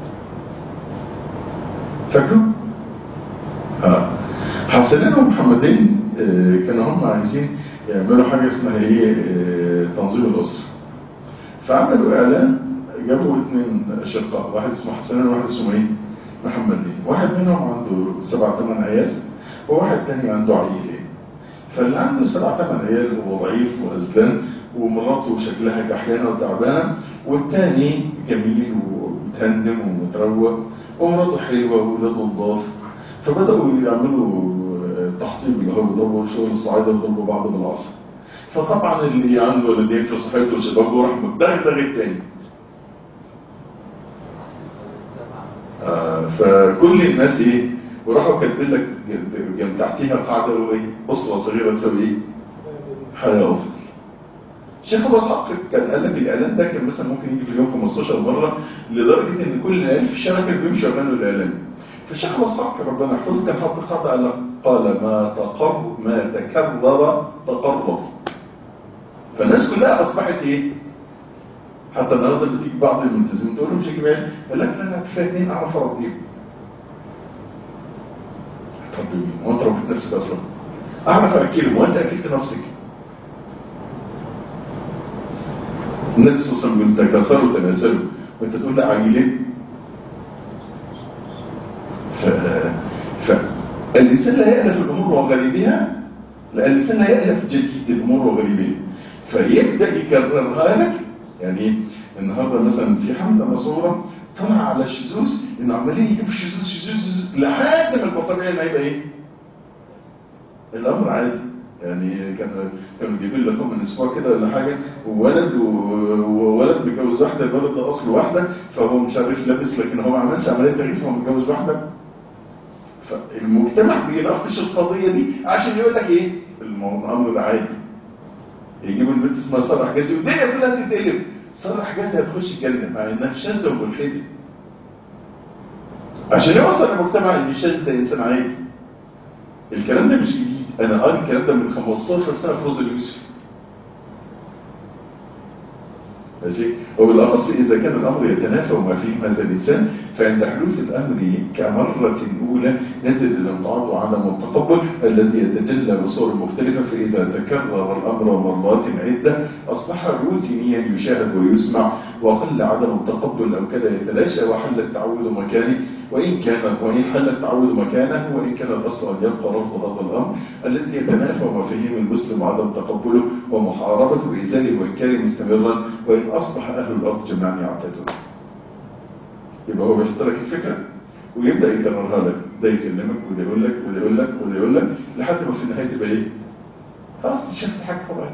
A: فاكروا؟ آه. حسنين ومحمدين آه كانوا هم عايزين يعملوا حاجة اسمها إيه آه تنظيم الأسرة. فعملوا إعلان جابوا اثنين أشقاء، واحد اسمه حسنين وواحد اسمه إيه محمدين. واحد منهم عنده سبعة ثمان عيال وواحد تاني عنده عيلين. فاللي عنده سبع ثمان عيال هو ضعيف وهزلان ومراته شكلها كحيانه وتعبانه، والتاني جميل ومتهندم ومتروق ومراته حلوه واولاده نضاف. فبداوا يعملوا تحطيب اللي هو بيضربوا شغل الصعايده ويضربوا بعض بالعصا. فطبعا اللي عنده ولدين في صحته وشبابه راح متدغدغ التاني. آه فكل الناس ايه وراحوا كاتبين لك جنب تحتيها قاعده ايه اسره صغيره تسوي ايه؟ حياه افضل. الشيخ ابو اسحاق كان قال لك الاعلان ده كان مثلا ممكن يجي في اليوم خمستاشر مره، لدرجه ان كل العيال في الشارع كانوا بيمشوا يعملوا الاعلان. فالشيخ ابو اسحاق ربنا يحفظه كان حاط قاعده قال قال ما تقر ما تكرر تقرر. فالناس كلها اصبحت ايه؟ حتى النهارده اللي تيجي بعض الملتزمين تقول له مش هجيب عيال، يقول لك لا انا كفايه اثنين اعرف اربيهم. تربي مين؟ وانت ربيت نفسك اصلا؟ اعرف اكلهم وانت اكلت نفسك. النبي صلى الله عليه وسلم قال تكاثروا تناسلوا وانت تقول لا عجيلين. ف... فالانسان لا يألف الامور وغريبها، لا الانسان لا يألف جديد الامور وغريبها، فيبدا يكررها لك. يعني النهارده مثلا في حمله مصوره طلع على الشذوذ انه عمالين يجيبوا شذوذ شذوذ لحد ما البطاريه ما يبقى ايه؟ الامر عادي. يعني كانوا كانوا جايبين لكم من اسبوع كده ولا حاجه وولد وولد متجوز واحده، الولد ده اصله واحده فهو مش عارف لابس لكن هو ما عملش عمليه تغيير فهو متجوز واحده. فالمجتمع بيناقش القضيه دي عشان يقول لك ايه؟ الامر ده عادي. يجيبوا البنت اسمها ساره حجازي والدنيا كلها تتقلب. ساره حجازي هتخش الجنه مع انها شاذه وملحده. عشان يوصل المجتمع ان الشاذ ده انسان عادي. الكلام ده مش جديد، انا قاري الكلام ده من خمستاشر سنه في روز اليوسف. ماشي؟ وبالاخص اذا كان الامر يتنافى وما فيه هذا الانسان، فعند حدوث الامر كمره اولى نجد الامتعاض وعدم التقبل الذي يتجلى بصور مختلفه. فاذا تكرر الامر مرات عده اصبح روتينيا يشاهد ويسمع، وقل عدم التقبل او كذا يتلاشى وحل التعود مكانه، وان كان وان حل التعود مكانه وان كان الاصل ان يبقى رفض هذا الامر الذي يتنافى مفاهيم المسلم وعدم تقبله ومحاربته وازاله وانكاره مستمرا، وان اصبح اهل الارض جميعا يعتدون. يبقى هو بيشترك الفكره ويبدا يكررها لك، ده يكلمك وده يقول لك وده يقول لك وده يقول لك لحد ما في النهايه تبقى ايه؟ خلاص شفت حاجه طبيعيه.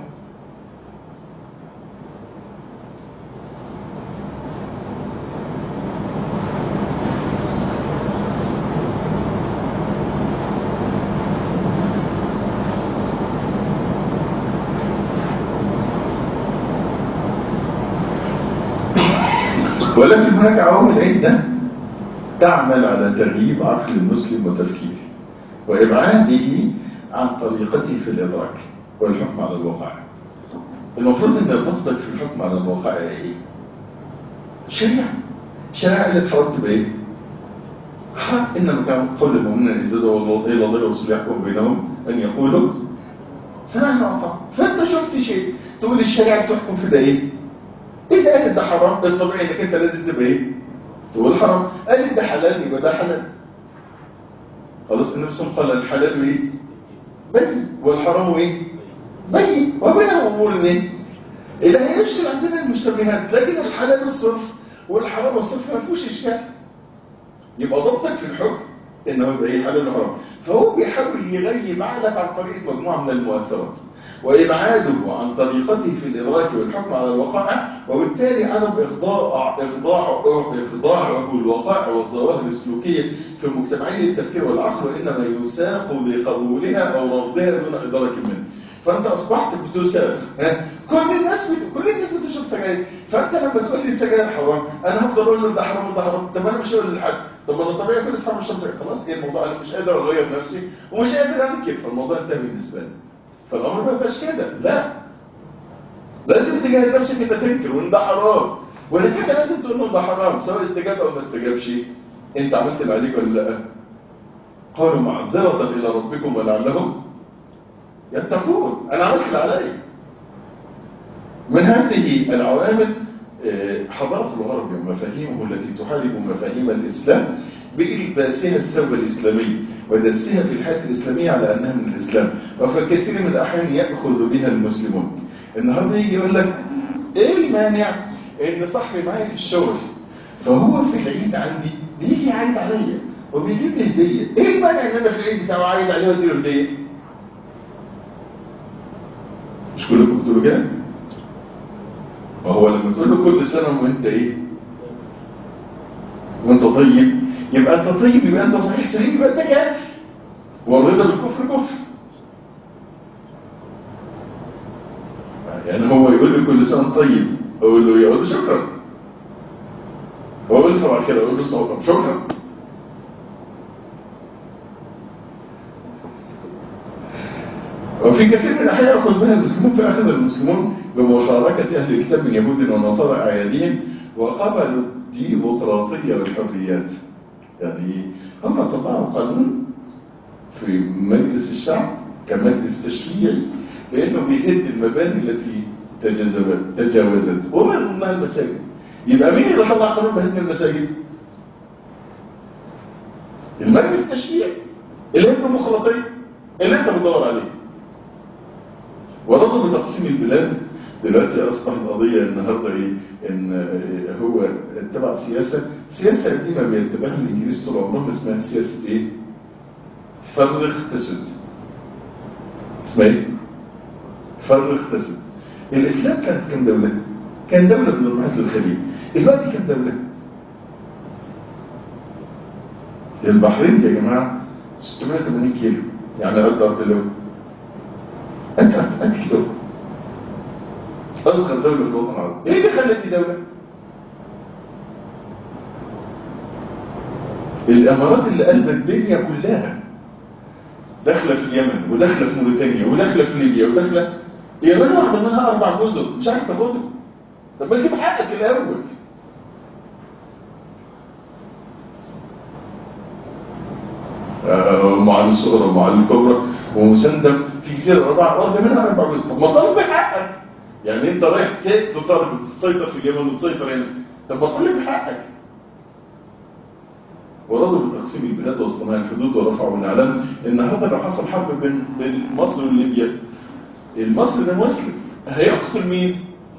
A: ولكن هناك عوامل عدة تعمل على تغييب عقل المسلم وتفكيره وإبعاده عن طريقته في الإدراك والحكم على الواقع. المفروض أن ضغطك في الحكم على الواقع إيه؟ شريعة. شريعة اللي تحاول تبقى إيه؟ حق إنما كان قول المؤمنين إذا دعوا إلى الله ورسوله يحكم بينهم أن يقولوا سمعنا وأطعنا. فأنت شفت شيء تقول الشريعة تحكم في ده إيه؟ إذا قالت ده حرام الطبيعي إنك أنت لازم تبقى إيه؟ تقول حرام. قالت ده حلال يبقى ده حلال. خلاص النبي صلى الله عليه وسلم قال الحلال إيه؟ بين والحرام إيه؟ بين وبينهم أمور إيه؟ إذا هيشكل عندنا المشتبهات، لكن الحلال الصرف والحرام الصرف ما فيهوش إشكال. يبقى ضبطك في الحكم إنه يبقى إيه حلال وحرام. فهو بيحاول يغيب عقلك عن طريق مجموعة من المؤثرات وإبعاده عن طريقته في الإدراك والحكم على الوقائع، وبالتالي عدم إخضاع إخضاع إخضاعه الوقائع والظواهر السلوكية في مجتمعي التفكير والعقل، وإنما يساق لقبولها أو رفضها دون إدراك منه. فأنت أصبحت بتساق. كل الناس بت... كل الناس بتشرب سجاير، فأنت لما تقول لي السجاير حرام أنا هفضل أقول له ده حرام وده حرام. طب أنا مش هقول لحد، طب أنا طبيعي كل أصحاب الشمس خلاص. إيه الموضوع؟ أنا مش قادر أغير نفسي ومش قادر أنكر، فالموضوع انتهى بالنسبة لي. فالأمر ما يبقاش كده، لا لازم تجاهد نفسك انت تنكر وان ده حرام، ولكن لازم تقول له ده حرام سواء استجاب او ما استجابش. انت عملت اللي عليك ولا لا؟ قالوا معذرة الى ربكم ولعلهم يتقون. انا عملت اللي علي. من هذه العوامل حضارة الغرب ومفاهيمه التي تحارب مفاهيم الإسلام بإلباسها الثوب الإسلامي ودسها في الحياة الإسلامية على أنها من الإسلام، وفي كثير من الأحيان يأخذ بها المسلمون. النهارده يجي يقول لك إيه المانع إن صاحبي معايا في الشغل فهو في العيد عندي بيجي يعيد عليا وبيجيب لي هدية، إيه المانع إن أنا في العيد بتاعه عايد عليه وأديله هدية؟ مش كلكم بتقولوا كده؟ وهو لما تقول له كل سنة وانت ايه وانت طيب يبقى انت طيب، يبقى انت صحيح سليم، يبقى انت كافر، والرضا بالكفر كفر. يعني هو يقول لي كل سنة طيب اقول له يقول له شكرا، هو يقول لي صباح كده اقول له صباح شكرا. وفي كثير من الأحيان يأخذ بها المسلمون، فأخذ المسلمون بمشاركة أهل الكتاب من يهود ونصارى أعيادهم وقبلوا الديمقراطية والحريات. يعني هم طبعوا قانون في مجلس الشعب كمجلس تشريعي لأنه بيهد المباني التي تجاوزت ومن ضمنها المساجد. يبقى مين اللي طلع قانون بهدم المساجد؟ المجلس التشريعي اللي هي الديمقراطية اللي انت بتدور عليه. ورضوا بتقسيم البلاد. دلوقتي اصبحت قضيه النهارده ايه؟ ان هو اتبع سياسه سياسه قديمه بيتبعها الانجليز طول عمرهم، اسمها سياسه ايه؟ فرغ تسد. اسمها ايه؟ فرغ تسد. الاسلام كانت كام دوله؟ كان دوله بضمانات للخليج. دلوقتي كام دوله؟ البحرين يا جماعه ستمائة وثمانين كيلو، يعني اكبر بلو انت انت كيلو. اصغر دوله في الوطن العربي. ايه اللي خلت دي دوله؟ الامارات اللي قلبت الدنيا كلها داخله في اليمن وداخله في موريتانيا وداخله في ليبيا وداخله اليمن واحده منها اربع جزر مش عارف تاخدها. طب ما تجيب حقك الاول. معالي الصغرى ومعالي الكبرى ومسندم في جزيره رابعه واحده منها اربع جزر. طب ما طالب حقك. يعني انت رايح تطالب تسيطر في اليمن وتسيطر هنا، طب ما طالب حقك. ورضوا بتقسيم البلاد واصطناع الحدود ورفعوا الاعلام. النهارده لو حصل حرب بين بين مصر وليبيا، المصري ده مسلم هيقتل مين؟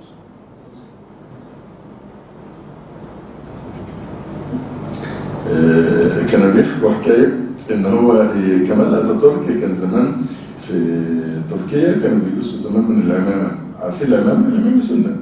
A: آه كانوا بيحكوا حكايه ان هو كمال اتاتورك كان زمان في تركيا كانوا بيلبسوا زمان من العمامه. عارفين العمامه؟ العمامه سنه.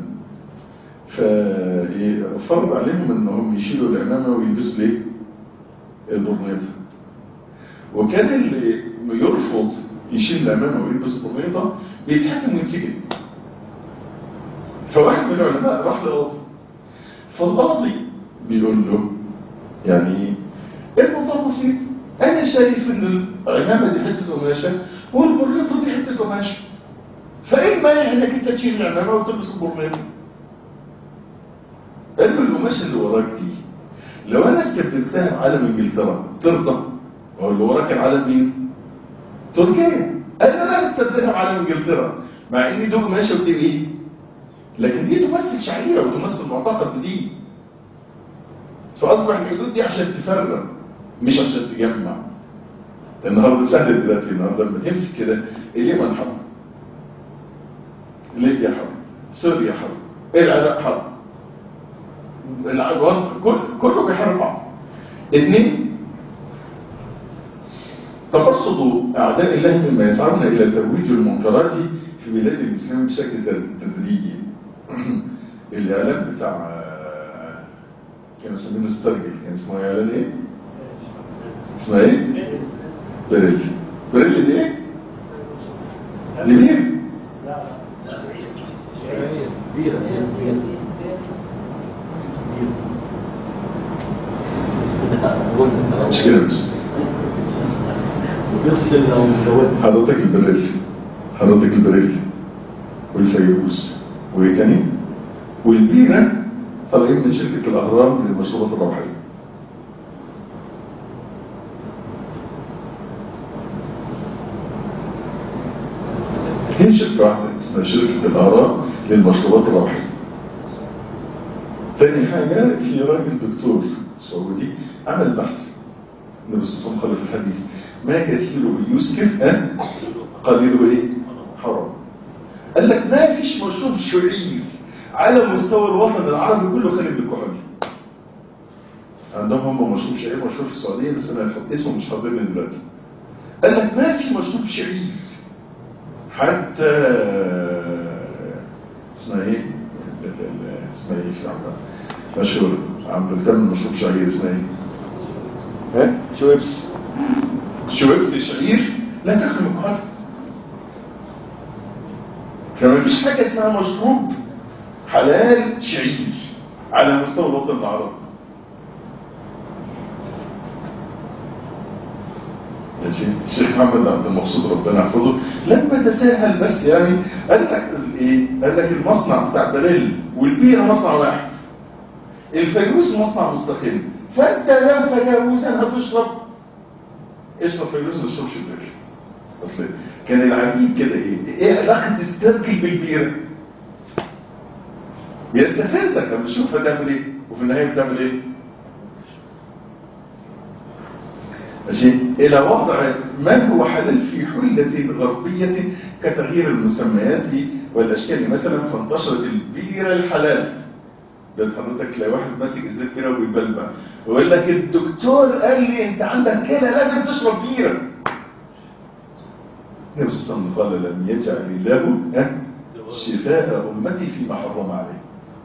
A: ففرض عليهم انهم يشيلوا العمامه ويلبسوا ليه؟ البرنيطه. وكان اللي يرفض يشيل العمامه ويلبس البرنيطه بيتحكم ويتسجن. فواحد من العلماء راح لقاضي، فالقاضي بيقول له يعني الموضوع بسيط، انا شايف ان العمامه دي حته قماشه والبرنيطه دي حته قماشه، فايه المانع انك انت تشيل العمامه وتلبس البرنيطه؟ قال له القماشه اللي وراك دي لو انا استبدلتها بعلم انجلترا ترضى؟ هو اللي وراك العلم مين؟ تركيا. قال له انا استبدلها بعلم انجلترا مع ان دي قماشه ودي ايه؟ لكن دي تمثل شعيره وتمثل معتقد بدين. فاصبح الحدود دي عشان تفرق مش عشان تجمع. النهارده سهل دلوقتي، النهارده لما تمسك كده اليمن حرب، ليبيا حرب، سوريا حرب، العراق حرب، العراق كل كله بيحارب بعض. اثنين، تقصد اعداء الله مما يسعون الى ترويج المنكرات في بلاد الاسلام بشكل تدريجي. الاعلام بتاع كانوا يسمونه ستارجل، كان اسمه اعلان ايه؟ اسمها ايه؟ بريل. بريل دي ايه؟ لمين؟ مش كده مش حضرتك البريل، حضرتك البريل والفيروز وايه تاني؟ والبيرة طالعين من شركة الأهرام للمشروبات الروحية. هي شركة واحدة اسمها شركة الأهرام للمشروبات الروحية. ثاني حاجة، في راجل دكتور سعودي عمل بحث، النبي صلى الله عليه وسلم في الحديث ما كثيره يسكر ها قليله ايه؟ حرام. قال لك ما فيش مشروب شعير على مستوى الوطن العربي كله خالي بالكحول. عندهم هم مشروب شعير مشهور في السعودية بس انا اسمه مش حاضرني دلوقتي. قال لك ما في مشروب شعير حتى اسمها ايه؟ اسمها ايه في عمرو؟ مشهور عمرو كم مشروب شعير اسمها ايه؟ ها؟ شويبس. شويبس شعير لا تخلو الكحول. فما فيش حاجة اسمها مشروب حلال شعير على مستوى الوطن العربي. الشيخ محمد عبد المقصود ربنا يحفظه لما تساهل بس يعني قال لك ايه؟ قال لك المصنع بتاع بلال والبيرة مصنع واحد، الفيروز مصنع مستقل، فانت لو تجاوزا هتشرب اشرب فيروز ما تشربش البيرة. اصل كان العجيب كده ايه؟ ايه علاقة التركي بالبيرة؟ بيستفزك لما تشوفها تعمل ايه وفي النهاية بتعمل ايه؟ ماشي الى وضع ما هو حلال في حلة غربية كتغيير المسميات والاشكال. مثلا فانتشرت البيرة الحلال، ده حضرتك تلاقي واحد ماسك ازازه بيره وبيبلبع ويقول لك الدكتور قال لي انت عندك كده لازم تشرب بيره. النبي صلى الله عليه وسلم قال لم يجعل الله شفاء امتي فيما حرم عليه.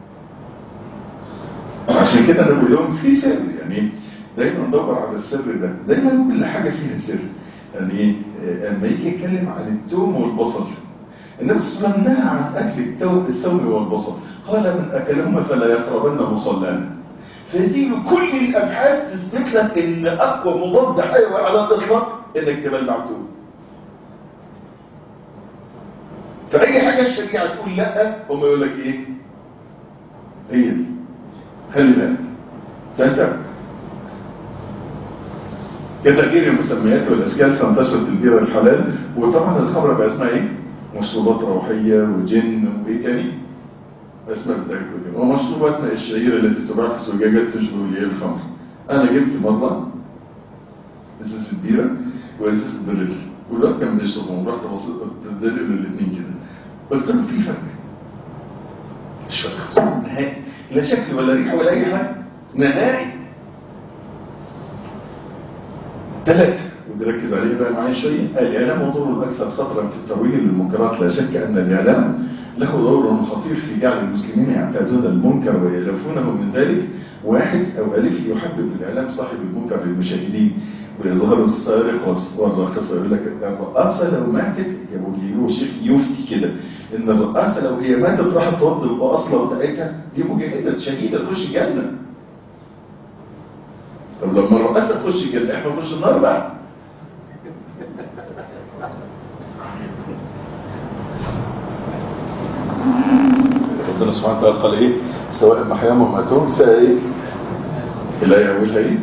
A: عشان كده انا بقول لهم في سر، يعني دايما ندور على السر ده، دايما كل حاجه فيها سر. يعني اما يجي يتكلم عن الثوم والبصل، النبي صلى الله عليه وسلم نهى عن اكل الثوم والبصل، قال من اكلهما فلا يقربن مصلانا. فدي كل الابحاث تثبت لك ان اقوى مضاد حيوي على الاطلاق انك تبلع توم. فاي حاجه الشريعه تقول لا هم يقول لك ايه؟ هي دي خلي بالك. فانت كتغيير المسميات والاشكال فانتشرت البيره الحلال، وطبعا الخمره بقى اسمها ايه؟ مشروبات روحيه وجن وايه تاني؟ اسمها بتاعتها ومشروبات ماء الشعير التي تباع في زجاجات تشبه اللي هي الخمر. انا جبت مره ازازه بيره وازازه بريل والوقت كان بيشربهم، رحت بصيت بدل الاثنين كده قلت له في فرق؟ مش فرق نهائي، لا شكل ولا ريحه ولا اي حاجه نهائي. ثلاثه ونركز عليه بقى معايا شويه. الاعلام وضوره الاكثر خطرا في الترويج للمنكرات. لا شك ان الاعلام له دور خطير في جعل المسلمين يعتادون المنكر ويألفونه من ذلك. واحد او الف يحبب الاعلام صاحب المنكر للمشاهدين ويظهر السارق والراقص ويقول لك الرقاصه لو ماتت يجيبوا شيخ يفتي كده ان الرقاصه لو هي ماتت راح توضي الاصله بتاعتها دي مجاهده شهيده تخش جنه. طب لما الرقاصه تخش جنه احنا نخش النار بقى. ربنا سبحانه وتعالى قال ايه؟ سواء محياهم وماتهم سواء ايه؟ الآية أولها ايه؟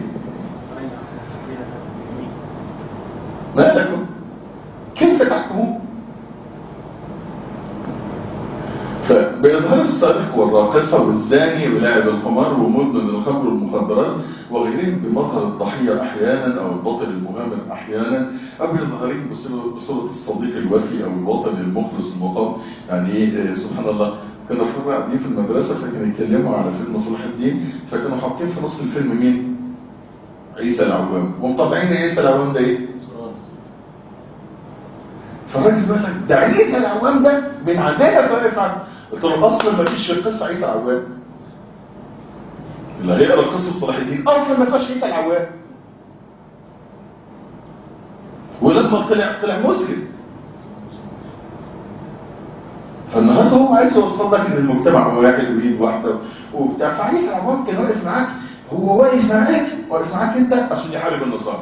A: ما لكم كيف تحكمون؟ فبإظهار السارق والراقصة والزاني ولاعب القمار ومدمن الخمر والمخدرات وغيرهم بمظهر الضحية أحيانا أو البطل المغامر أحيانا، أو بإظهارهم بصورة الصديق الوفي أو الوطن المخلص المقام. يعني إيه سبحان الله، كانوا في قاعدين في المدرسة فكانوا يتكلموا على فيلم صلاح الدين، فكانوا حاطين في نص الفيلم مين؟ عيسى العوام، ومطبعين عيسى العوام ده ايه؟ فالراجل بيقول لك ده عيسى العوام ده من عندنا فرق عنه. قلت له اصلا ما فيش في القصه عيسى العوام. اللي هيقرا قصه صلاح الدين اصلا ما فيش عيسى العوام. ولما طلع طلع مسلم. فالنهارده هو عايز يوصل لك ان المجتمع هو واحد وايد واحده وبتاع. فعيسى العوام كان واقف معاك، هو واقف معاك واقف معاك انت عشان يحارب النصارى.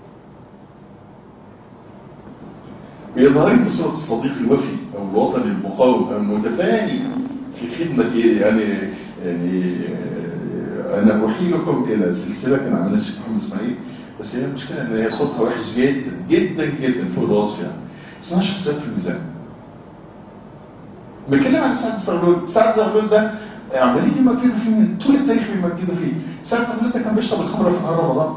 A: بيظهرك بصورة الصديق الوفي أو الوطن المقاوم أو المتفاني في خدمة يعني. يعني أنا أحيلكم إلى سلسلة كان عملها الشيخ محمد إسماعيل، بس هي المشكلة إن هي صوتها وحش جدا جدا جدا فوق الوصف يعني. اسمها شخصيات في الميزان. بيتكلم عن سعد الزغلول. سعد الزغلول ده عمالين يمجدوا فيه من طول التاريخ بيمجدوا فيه. ساعة حضرتك كان بيشرب الخمرة في نهار رمضان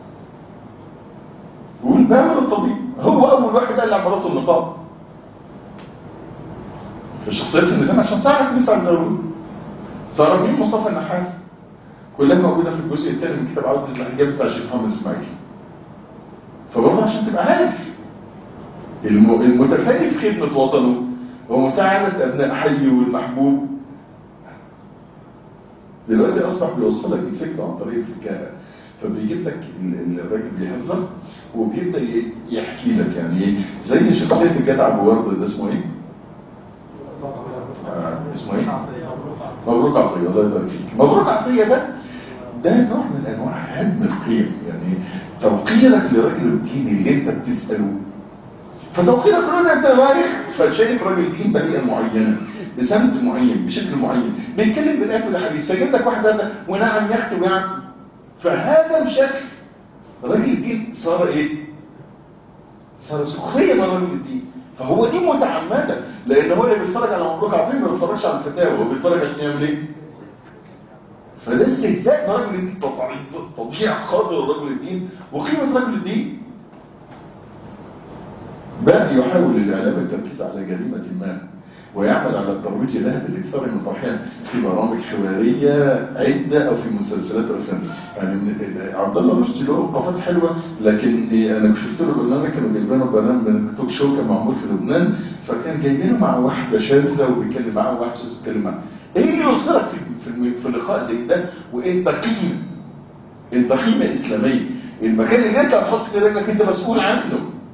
A: والبامر الطبيب هو أول واحد قال لعمراته النقاب في شخصية الميزان عشان تعرف نسعى الزوجين. تعرف مين مصطفى النحاس؟ كلها موجودة في الجزء الثاني من كتاب عودة الحجاب بتاع الشيخ محمد اسماعيل. فبرضه عشان تبقى عارف المتفاني في خدمة وطنه ومساعدة أبناء حي والمحبوب دلوقتي أصبح بيوصلك الفكرة عن طريق الفكاهة. فبيجيب لك الراجل بيحذر وبيبدأ يحكي لك يعني ايه زي شخصية الجدع أبو ورد ده اسمه ايه؟ آه اسمه ايه؟ مبروك عطية. الله يبارك فيك. مبروك عطية ده ده نوع من انواع هدم القيم يعني توقيرك لراجل الدين اللي انت بتسأله. فتوقيرك راجل انت رايح فشايف راجل دين بطريقة معينة بسمت معين بشكل معين بيتكلم بالآيات والحديث فجاب لك واحد هذا ونعم يخطي ويعم فهذا بشكل راجل الدين صار ايه؟ صار سخرية من راجل الدين. فهو دي متعمدة لان هو اللي بيتفرج على مبروك عطية ما بيتفرجش على الفتاوى هو بيتفرج عشان يعمل ايه؟ فده استهزاء برجل الدين تضييع قدر رجل الدين وقيمة رجل الدين. بقى يحاول الإعلام التركيز على جريمة ما ويعمل على الترويج لها بالاكثار من طرحها في برامج حواريه عده او في مسلسلات وافلام. يعني عبد الله رشدي له وقفات حلوه لكن انا شفت له برنامج كانوا جايبينه برنامج من توك شو كان معمول في لبنان فكان جايبينه مع واحده شاذه وبيتكلم معاها وواحد شاذ بيتكلم معاها. ايه اللي يوصلك في في, في لقاء زي ده وايه التقييم التقييم الاسلامي المكان اللي انت هتحط فيه رجلك انت مسؤول عنه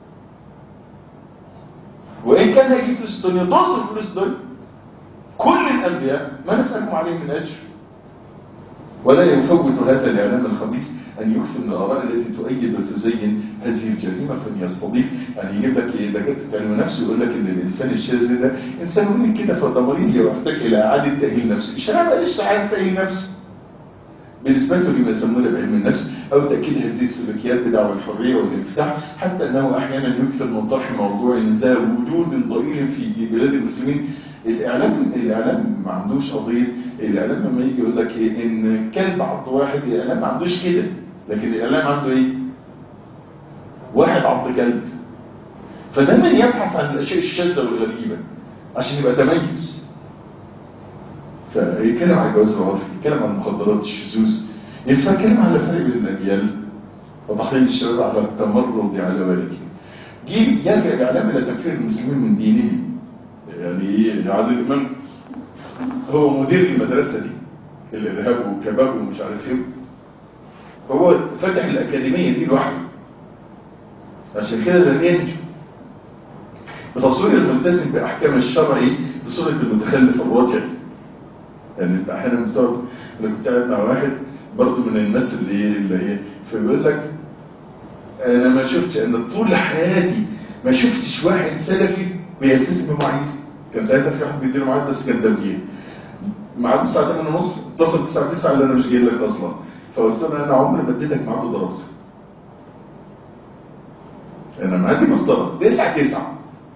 A: وإن كان هيجي فلوس الدنيا تصرف فلوس الدنيا. كل الأنبياء ما نسألهم عليهم من أجر ولا يفوت هذا الإعلام الخبيث أن يكسب من الآراء التي تؤيد وتزين هذه الجريمة فإن يستضيف يعني يجيب لك دكاترة علم نفسه يقول لك إن الإنسان الشاذ ده إنسان منك كده فده مريض يحتاج إلى إعادة تأهيل نفسي. الشرع ما قالش إعادة تأهيل نفسي بالنسبة لما يسمونه بعلم النفس أو تأكيد هذه السلوكيات بدعوى الحرية والانفتاح حتى أنه أحيانا يكثر من طرح موضوع إن ده وجود ضئيل في بلاد المسلمين. الإعلام الإعلام ما عندوش قضية. الإعلام لما يجي يقول لك إيه إن كلب عض واحد الإعلام ما عندوش كده لكن الإعلام عنده إيه؟ واحد عض كلب. فدايما يبحث عن الأشياء الشاذة والغريبة عشان يبقى تميز. فيتكلم عن الجواز العرفي يتكلم عن المخدرات الشذوذ يتكلم على الفرق بين الأجيال وتحريض الشباب على التمرد على والدهم. جيل يلجأ الإعلام إلى تكفير المسلمين من دينهم. يعني عادل الإمام هو مدير المدرسة دي الإرهاب والكباب ومش عارف ايه هو فتح الأكاديمية دي لوحده عشان كده ده ينجو بتصوير الملتزم بأحكام الشرع بصورة المتخلف الراجع. يعني انت احيانا بتقعد انا كنت قاعد مع واحد برضه من الناس اللي اللي هي فبيقول لك انا ما شفتش ان طول حياتي ما شفتش واحد سلفي بيلتزم بمواعيد. كان ساعتها في واحد بيدير مواعيد بس كان تبديل ميعاد الساعه ثمانية ونص اتصل الساعه تسعة اللي انا مش جاي لك اصلا. فقلت له انا عمري ما اديتك ميعاد وضربته. انا ميعادي مسطره تسعة تسعة.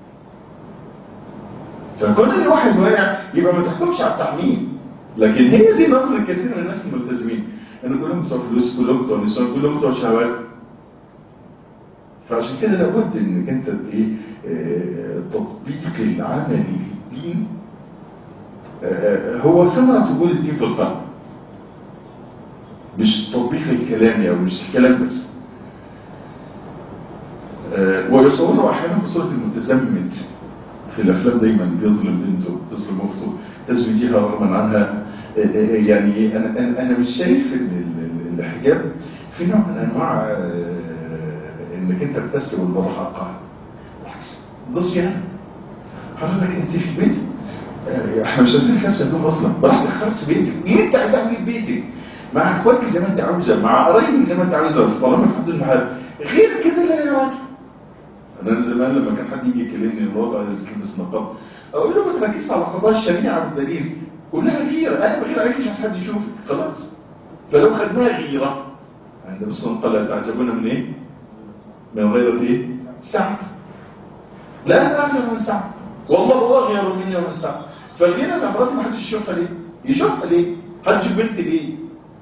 A: فكل واحد واقع يبقى ما تحكمش على التعميم. لكن هي دي نظرة كثير من الناس الملتزمين ان كلهم بتوع فلوس كلهم بتوع نسوان كلهم بتوع شهوات. فعشان كده لابد انك انت ايه تطبيق العملي للدين هو ثمرة وجود الدين في الفهم مش تطبيق الكلام او مش الكلام بس. ويصوره احيانا بصورة المتزمت في الافلام دايما بيظلم بنته بيظلم اخته تزويجها رغما عنها. يعني انا انا مش شايف ان الحجاب في نوع من انواع انك انت بتسلب المرأة حقها. بالعكس ده صيانة. حضرتك انت في بيت احنا مش عايزين خمسة نجوم اصلا براحتك خمس بيتك ايه انت عايز تعمل في بيتك مع اخواتك زي ما انت عاوزه مع قرايبك زي ما انت عاوزه طالما في حدود المحل غير كده لا يا راجل. انا زمان لما كان حد يجي يكلمني الوضع عايز يلبس نقاب اقول له ما تركزش على قضايا الشريعه بالدليل كلها غيره انا بغير عليك مش عايز حد يشوفك خلاص. فلو خدناها غيره عند بس قال تعجبون من ايه؟ من غيرة ايه؟ سعد. لا لا غير من سعد والله هو غير مني ومن سعد. فالغنى الافراد ما حدش يشوفها ليه؟ يشوفها ليه؟ حد يشوف بنت ليه؟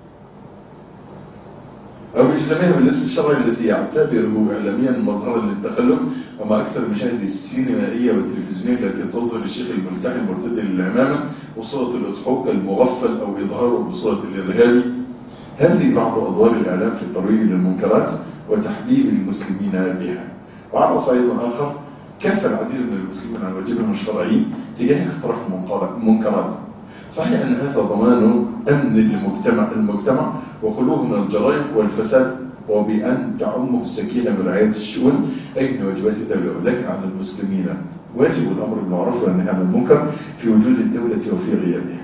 A: أو بيسميها بالاسم الشرعي التي يعتبره إعلاميا مظهرا للتخلف، وما أكثر المشاهد السينمائية والتلفزيونية التي تظهر الشيخ الملتحي المرتدي للعمامة وصورة الأضحوك المغفل أو إظهاره بصورة الإرهابي. هذه بعض أدوار الإعلام في الترويج للمنكرات وتحبيب المسلمين بها. وعلى صعيد آخر كف العديد من المسلمين عن واجبهم الشرعي تجاه اقتراح المنكرات. صحيح أن هذا ضمان أمن للمجتمع المجتمع وخلوه من الجرائم والفساد، وبأن تعمه السكينة برعاية الشؤون أي من واجبات الدولة. ولكن على المسلمين واجب الأمر بالمعروف والنهي عن المنكر في وجود الدولة وفي غيابها.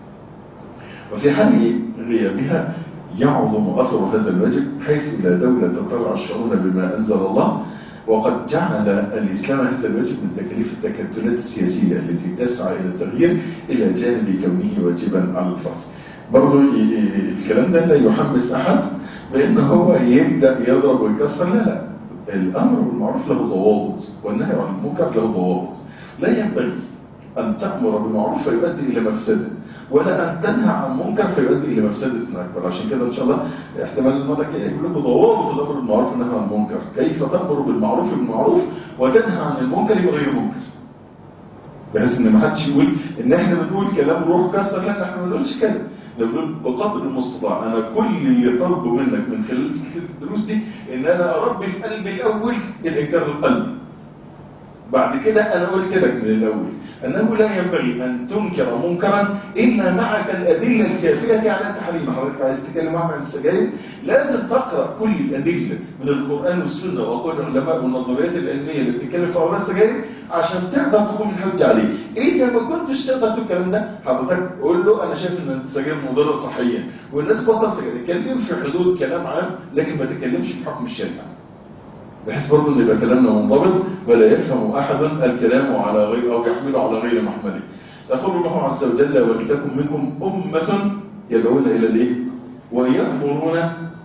A: وفي حال غيابها يعظم أثر هذا الواجب، حيث لا دولة تطلع الشؤون بما أنزل الله. وقد جعل الإسلام هذا الواجب من تكاليف التكتلات السياسية التي تسعى إلى التغيير إلى جانب كونه واجبا على الفرد. برضو الكلام ده لا يحمس أحد بأنه هو يبدأ يضرب ويكسر، لا لا، الأمر بالمعروف له ضوابط والنهي عن المنكر له ضوابط. لا ينبغي أن تأمر بالمعروف فيؤدي إلى مفسدة، ولا أن تنهى عن منكر فيؤدي إلى مفسدة أكبر. عشان كده إن شاء الله احتمال المرة الجاية يقول لكم ضوابط الأمر بالمعروف والنهي عن المنكر، كيف تأمر بالمعروف بالمعروف وتنهى عن المنكر بغير منكر، بحيث إن ما حدش يقول إن إحنا بنقول كلام روح كسر. لا، إحنا ما بنقولش كده، نقول بقدر المستطاع. أنا كل اللي طلبه منك من خلال الدروس دي إن أنا أربي في قلبي الأول الإنكار القلبي. بعد كده أنا قلت لك من الأول أنه لا ينبغي أن تنكر منكرا إلا معك الأدلة الكافية على تحريمه. حضرتك عايز تتكلم معنا عن السجاير، لازم تقرأ كل الأدلة من القرآن والسنة وأقول العلماء والنظريات العلمية اللي بتتكلم في أمر السجاير عشان تقدر تقوم الحجة عليه. إذا ما كنتش تقدر تقول الكلام ده، حضرتك قول له أنا شايف إن السجاير مضرة صحيا والناس بطل سجاير. اتكلم في حدود كلام عام، لكن ما تتكلمش في حكم الشريعة، بحيث برضه ان يبقى كلامنا منضبط ولا يفهم احد الكلام على غير او يحمله على غير محمله. يقول الله عز وجل: ولتكن منكم امه يدعون الى الايه؟ ويامرون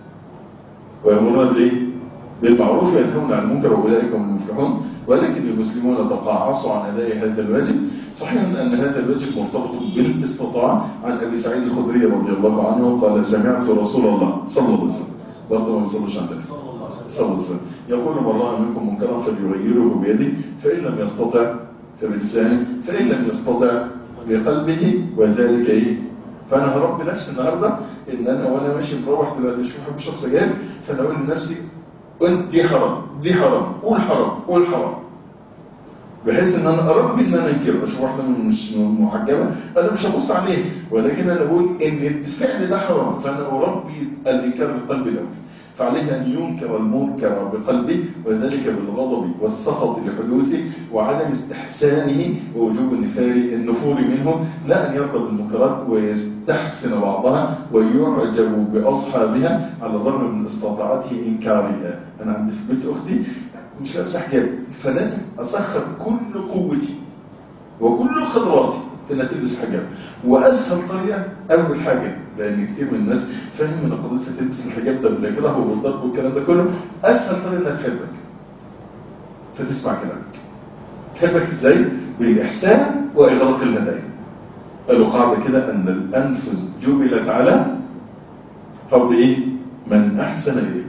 A: ويامرون بالايه؟ بالمعروف وينهون عن المنكر واولئك هم المفلحون. ولكن المسلمون تقاعسوا عن اداء هذا الواجب. صحيح ان هذا الواجب مرتبط بالاستطاعه. عن ابي سعيد الخدري رضي الله عنه قال: سمعت رسول الله صلى الله عليه وسلم، برضه ما بيصلوش عن ذلك، صلى الله عليه وسلم يقول: من رأى منكم منكرا فليغيره بيده، فإن لم يستطع فبلسانه، فإن لم يستطع بقلبه، وذلك ايه؟ فانا هربي نفسي النهارده ان انا وانا ماشي مروح دلوقتي مش بحب اشرب سجاير، فانا اقول لنفسي انت دي حرام، دي حرام، قول حرام، قول حرام، بحيث ان انا اربي ان انا انكر. اشوف واحده مش محجبه انا مش هبص عليه، ولكن انا اقول ان الفعل ده حرام، فانا اربي الانكار بالقلب الاول. فعليه أن ينكر المنكر بقلبه، وذلك بالغضب والسخط لحدوثه وعدم استحسانه ووجوب النفور منه، لا أن يرضى بالمنكرات ويستحسن بعضها ويعجب بأصحابها على ضرب من استطاعته إنكارها. أنا عندي في بيت أختي مش لابسة حجاب، فلازم أسخر كل قوتي وكل خطواتي انها تلبس حجاب. واسهل طريقه اول حاجه، لان كتير من الناس فاهم ان قضيه تلبس الحجاب ده بالاكراه والضرب والكلام ده كله، اسهل طريقه انها تحبك فتسمع كلامك. تحبك ازاي؟ بالاحسان واغلاق الهدايا. قالوا قاعده كده ان الانفس جبلت على حب ايه؟ من احسن اليه.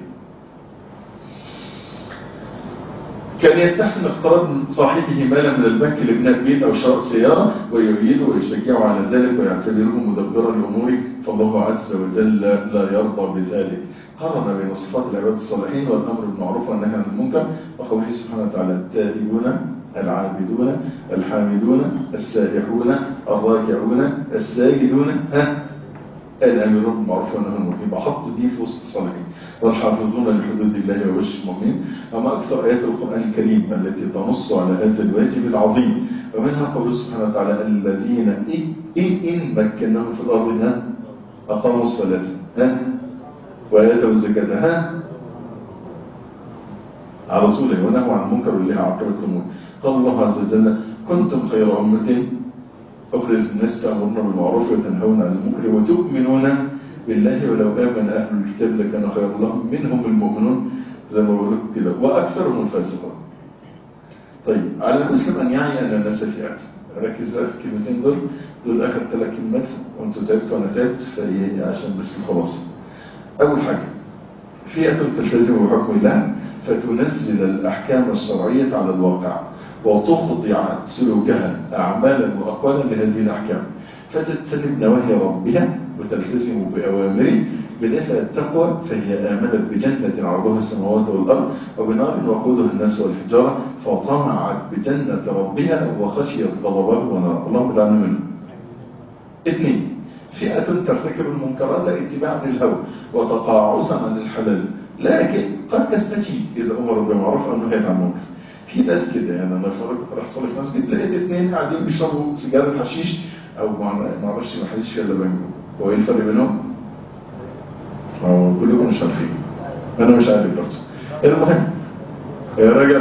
A: كان يستحسن اقتراض صاحبه مالا من البنك لبناء بيت او شراء سياره ويؤيده ويشجعه على ذلك ويعتبره مدبرا لاموره، فالله عز وجل لا يرضى بذلك. قارن بين صفات العباد الصالحين والامر بالمعروف والنهي عن المنكر وقوله سبحانه وتعالى: التائبون العابدون الحامدون السائحون الراكعون الساجدون ها الامرون بالمعروف والنهي عن المنكر. بحط دي في وسط الصالحين والحافظون لحدود الله وبشر المؤمنين. أما أكثر آيات القرآن الكريم التي تنص على هذا الواجب العظيم، ومنها قوله سبحانه وتعالى: الذين إن إن مكناهم في الأرض أقاموا الصلاة ها وآتوا الزكاة ها على رسوله ونهوا عن المنكر واللي عاقبة الأمور. قال الله عز وجل: كنتم خير أمة أخرجت الناس تأمرون بالمعروف وتنهون عن المنكر وتؤمنون بالله ولو آمن أهل الكتاب لكان خير لهم منهم المؤمنون، زي ما بقول لكم كده، وأكثرهم الفاسقون. طيب، على المسلم أن يعي أن الناس فئات، ركز بقى في الكلمتين دول، دول آخر ثلاث كلمات وانتوا تعبتوا وانا تعبت، فايه عشان بس الخلاصة. أول حاجة، فئة تلتزم بحكم الله فتنزل الأحكام الشرعية على الواقع وتخضع سلوكها أعمالا وأقوالا لهذه الأحكام، فتجتنب نواهي ربها وتلتزم بأوامره. بالإثر التقوى فهي آمنت بجنة عرضها السماوات والأرض وبنار وقودها الناس والحجارة فطمعت بجنة ربها وخشيت غضبه ونار. اللهم اجعلنا منه. اثنين، فئة ترتكب المنكرات اتباعا للهوى وتقاعسا عن الحلال، لكن قد تستجيب إذا أمر بالمعروف أو نهي عن المنكر. في ناس كده، يعني أنا رحت صلي في مسجد لقيت اثنين قاعدين بيشربوا سيجارة حشيش أو ما اعرفش ما حدش فيها إلا بينهم. هو إيه الفرق بينهم؟ أو كلكم مش عارفين، أنا مش عارف برضه. المهم يا راجل،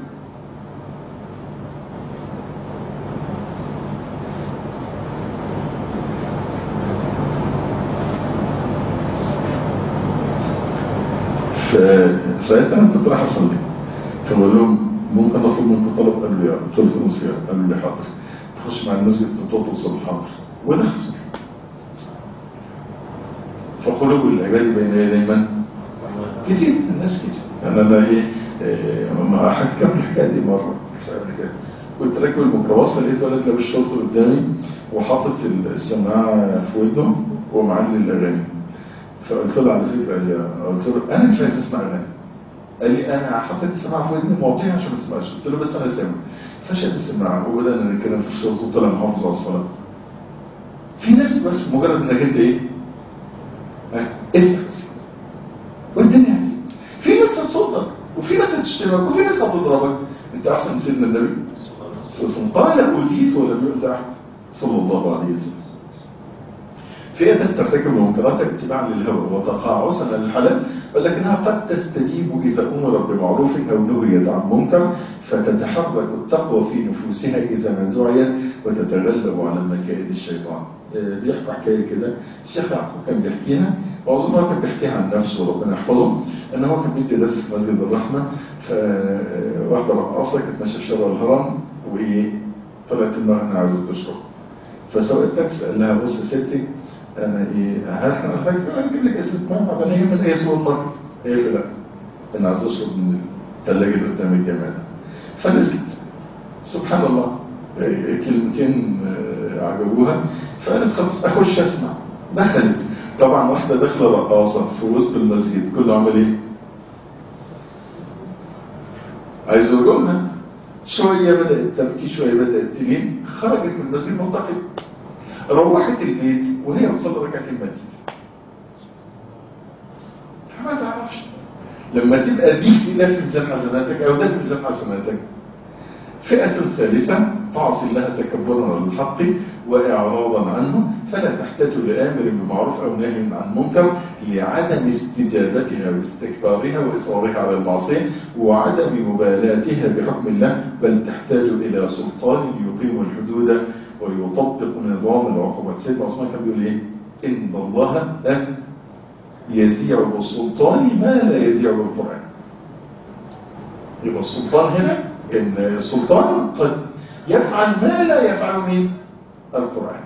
A: فساعتها أنا كنت راح أصلي، فبقول لهم ممكن أطلب منكم طلب؟ قالوا لي ثلث نص ساعة. قالوا لي حاضر. تخش مع المسجد توصل حاضر ودخل. فقلوب العباد بين يدي من؟ كتير الناس كتير. يعني أنا إيه ما أحكي قبل الحكاية دي مرة مش قبل كده، كنت راكب الميكروباص لقيت ولد لابس شورت قدامي وحاطط السماعة في ودنه ومعلي الأغاني. فقلت له على فكرة يا قلت له أنا مش عايز أسمع أغاني. قال لي أنا حطيت السماعة في ودني موطيها عشان ما تسمعش. قلت له بس أنا سامع. فشل السماعة وبدأنا نتكلم في الشورت وطلع محافظ على الصلاة. في ناس بس مجرد إنك أنت إيه؟ افرز والدنيا هدي. في ناس تصدق وفي ناس تشتمك وفي ناس تضربك. انت احسن من سيدنا النبي صلى الله عليه وسلم قال اوذيت ولم يؤذ احد صلى الله عليه وسلم. فئة ترتكب المنكرات اتباعا للهوى وتقاعسا للحلال، ولكنها قد تستجيب اذا امر بمعروف او نهيت عن منكر، فتتحرك التقوى في نفوسها اذا ما دعيت وتتغلب على مكائد الشيطان. بيحكي حكايه كده الشيخ يعقوب كان بيحكيها، واظن هو كان بيحكيها عن نفسه وربنا يحفظه، ان هو كان بيدي درس في مسجد الرحمه، فواحده رقاصه كانت ماشيه في شارع الهرم وايه طلعت المراه انها عايزه تشرب، فسواق التاكسي قال لها بص يا ستي انا ايه هات انا فاكر اجيب لك ازازه ميه بعدين هي من اي سوبر ماركت. هي لا انا عايز اشرب من الثلاجه اللي قدام الجامع ده. فنزلت سبحان الله كلمتين عجبوها فقالت خلاص اخش اسمع. دخلت طبعا واحده داخله رقاصه في وسط المسجد كله عمل ايه؟ عايز يرجمها. شويه بدات تبكي شويه بدات تلين، خرجت من المسجد منتقد. روحت البيت وهي بتصلي ركعتين مسجد. فما تعرفش لما تبقى دي في ميزان حسناتك او ده في ميزان حسناتك. فئة ثالثة تعصي الله تكبرا للحق وإعراضا عنه، فلا تحتاج لآمر بمعروف أو نهي عن منكر لعدم استجابتها واستكبارها وإصرارها على المعصية وعدم مبالاتها بحكم الله، بل تحتاج إلى سلطان يقيم الحدود ويطبق نظام العقوبات. سيدنا عثمان كان بيقول إيه؟ إن الله يذيع بالسلطان ما لا يذيع بالقرآن. يبقى السلطان هنا إن السلطان قد يفعل ما لا يفعل من القرآن،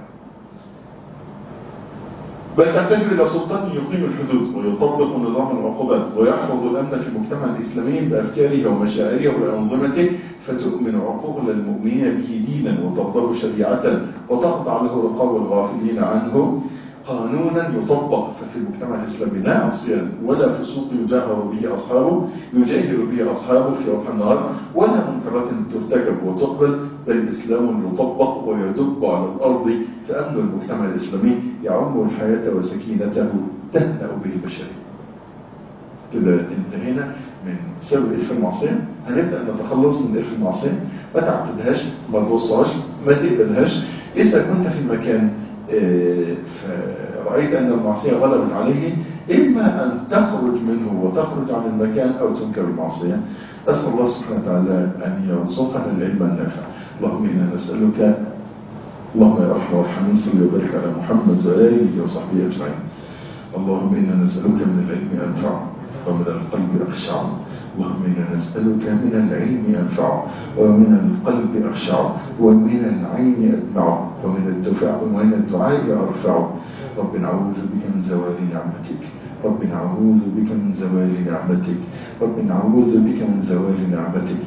A: بل تحتاج إلى سلطان يقيم الحدود ويطبق نظام العقوبات ويحفظ الأمن في المجتمع الإسلامي بأفكاره ومشاعره وأنظمته، فتؤمن عقول المؤمنين به دينا وترضاه شريعة وتخضع له رقاب الغافلين عنه قانونا يطبق. ففي المجتمع الإسلامي لا عصيان ولا فسوق يجاهر به أصحابه يجاهر به أصحابه في وقت النهار، ولا منكرات ترتكب وتقبل، بل إسلام يطبق ويدب على الأرض، فأمن المجتمع الإسلامي يعم الحياة وسكينته تهنأ به البشرية. كده انتهينا من سبب إرث المعصية. هنبدأ نتخلص من إرث المعصية. ما تعتدهاش، ما توصلهاش، ما تقبلهاش. إذا كنت في مكان فرأيت أن المعصية غلبت عليه، إما أن تخرج منه وتخرج عن المكان أو تنكر المعصية. أسأل الله سبحانه وتعالى أن يرزقنا العلم النافع. اللهم إنا نسألك، اللهم يا رحمة والحمين صلى وبارك على محمد وآله وصحبه أجمعين. اللهم إنا نسألك من العلم أنفع ومن القلب أخشع. اللهم إنا نسألك من العلم أنفع، ومن القلب أخشع، ومن العين أدمع، ومن الدفاع ومن الدعاء أرفع. رب نعوذ بك من زوال نعمتك، رب نعوذ بك من زوال نعمتك، رب نعوذ بك من زوال نعمتك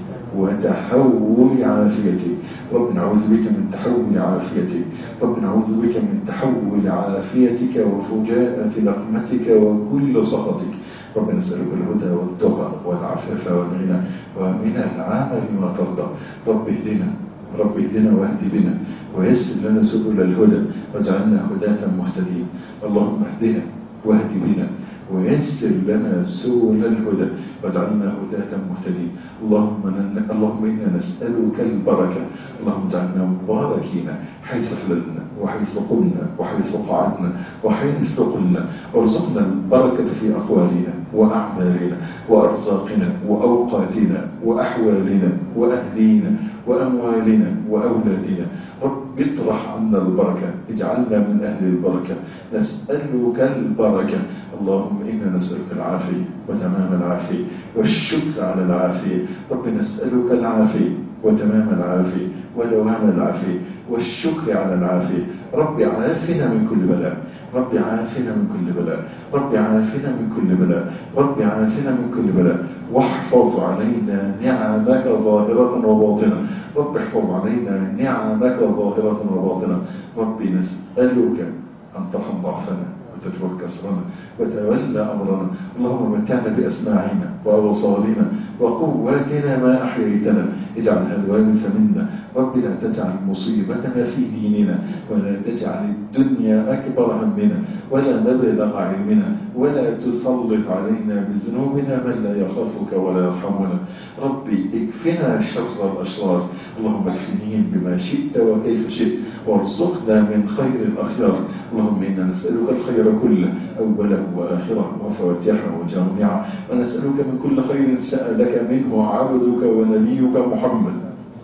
A: وتحول عافيتك، رب نعوذ بك من تحول عافيتك، رب نعوذ بك من تحول عافيتك وفجاءة لقمتك وكل سخطك. رب نسألك الهدى والتقى والعفاف والغنى ومن العمل ما ترضى. رب اهدنا رب اهدنا واهد بنا ويسر لنا سبل الهدى واجعلنا هداة مهتدين. اللهم اهدنا واهد بنا ويسر لنا سبل الهدى واجعلنا هداة مهتدين. اللهم اللهم إنا نسألك البركة. اللهم اجعلنا مباركين حيث حللنا وحيث قلنا وحيث قعدنا وحيث قلنا. وارزقنا البركة في أقوالنا وأعمالنا وأرزاقنا وأوقاتنا وأحوالنا وأهلينا وأموالنا وأولادنا. رب اطرح عنا البركة، اجعلنا من أهل البركة. نسألك البركة. اللهم إنا نسألك العافية وتمام العافية والشكر على العافية. رب نسألك العافية وتمام العافية ودوام العافية والشكر على العافية. رب عافنا من كل بلاء، رب عافنا من كل بلاء، رب عافنا من كل بلاء، رب عافنا من كل بلاء. واحفظ علينا نعمك ظاهرة وباطنة. رب احفظ علينا نعمك ظاهرة وباطنة. رب نسألك أن ترحم ضعفنا وتجبر كسرنا وتولى أمرنا. اللهم متعنا بأسماعنا وأبصارنا وقواتنا ما أحييتنا، اجعلها الوارث منا. رب لا تجعل مصيبتنا في ديننا ولا تجعل الدنيا أكبر همنا ولا مبلغ علمنا ولا تسلط علينا بذنوبنا من لا يخافك ولا يرحمنا. ربي اكفنا شر الأشرار. اللهم اكفنيهم بما شئت وكيف شئت وارزقنا من خير الأخيار. اللهم إنا نسألك الخير كله أوله وآخره وفواتحه وجامعه، ونسألك من كل خير سألك منه عبدك ونبيك محمد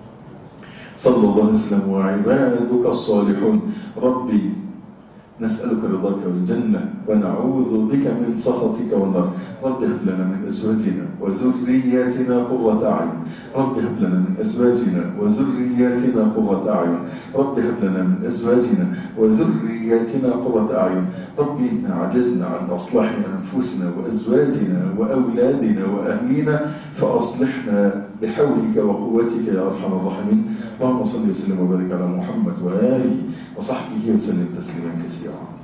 A: صلى الله عليه وسلم وعبادك الصالحون. ربي نسألك رضاك والجنة ونعوذ بك من سخطك والنار. رب هب لنا من أزواجنا وذرياتنا قرة أعين. رب هب لنا من أزواجنا وذرياتنا قرة أعين. رب هب لنا من أزواجنا وذرياتنا قرة أعين. رب إنا عجزنا عن أصلاح أنفسنا وأزواجنا وأولادنا وأهلنا فأصلحنا بحولك وقوتك يا أرحم الراحمين. اللهم صل وسلم وبارك على محمد وآله وصحبه وسلم تسليما كثيرا.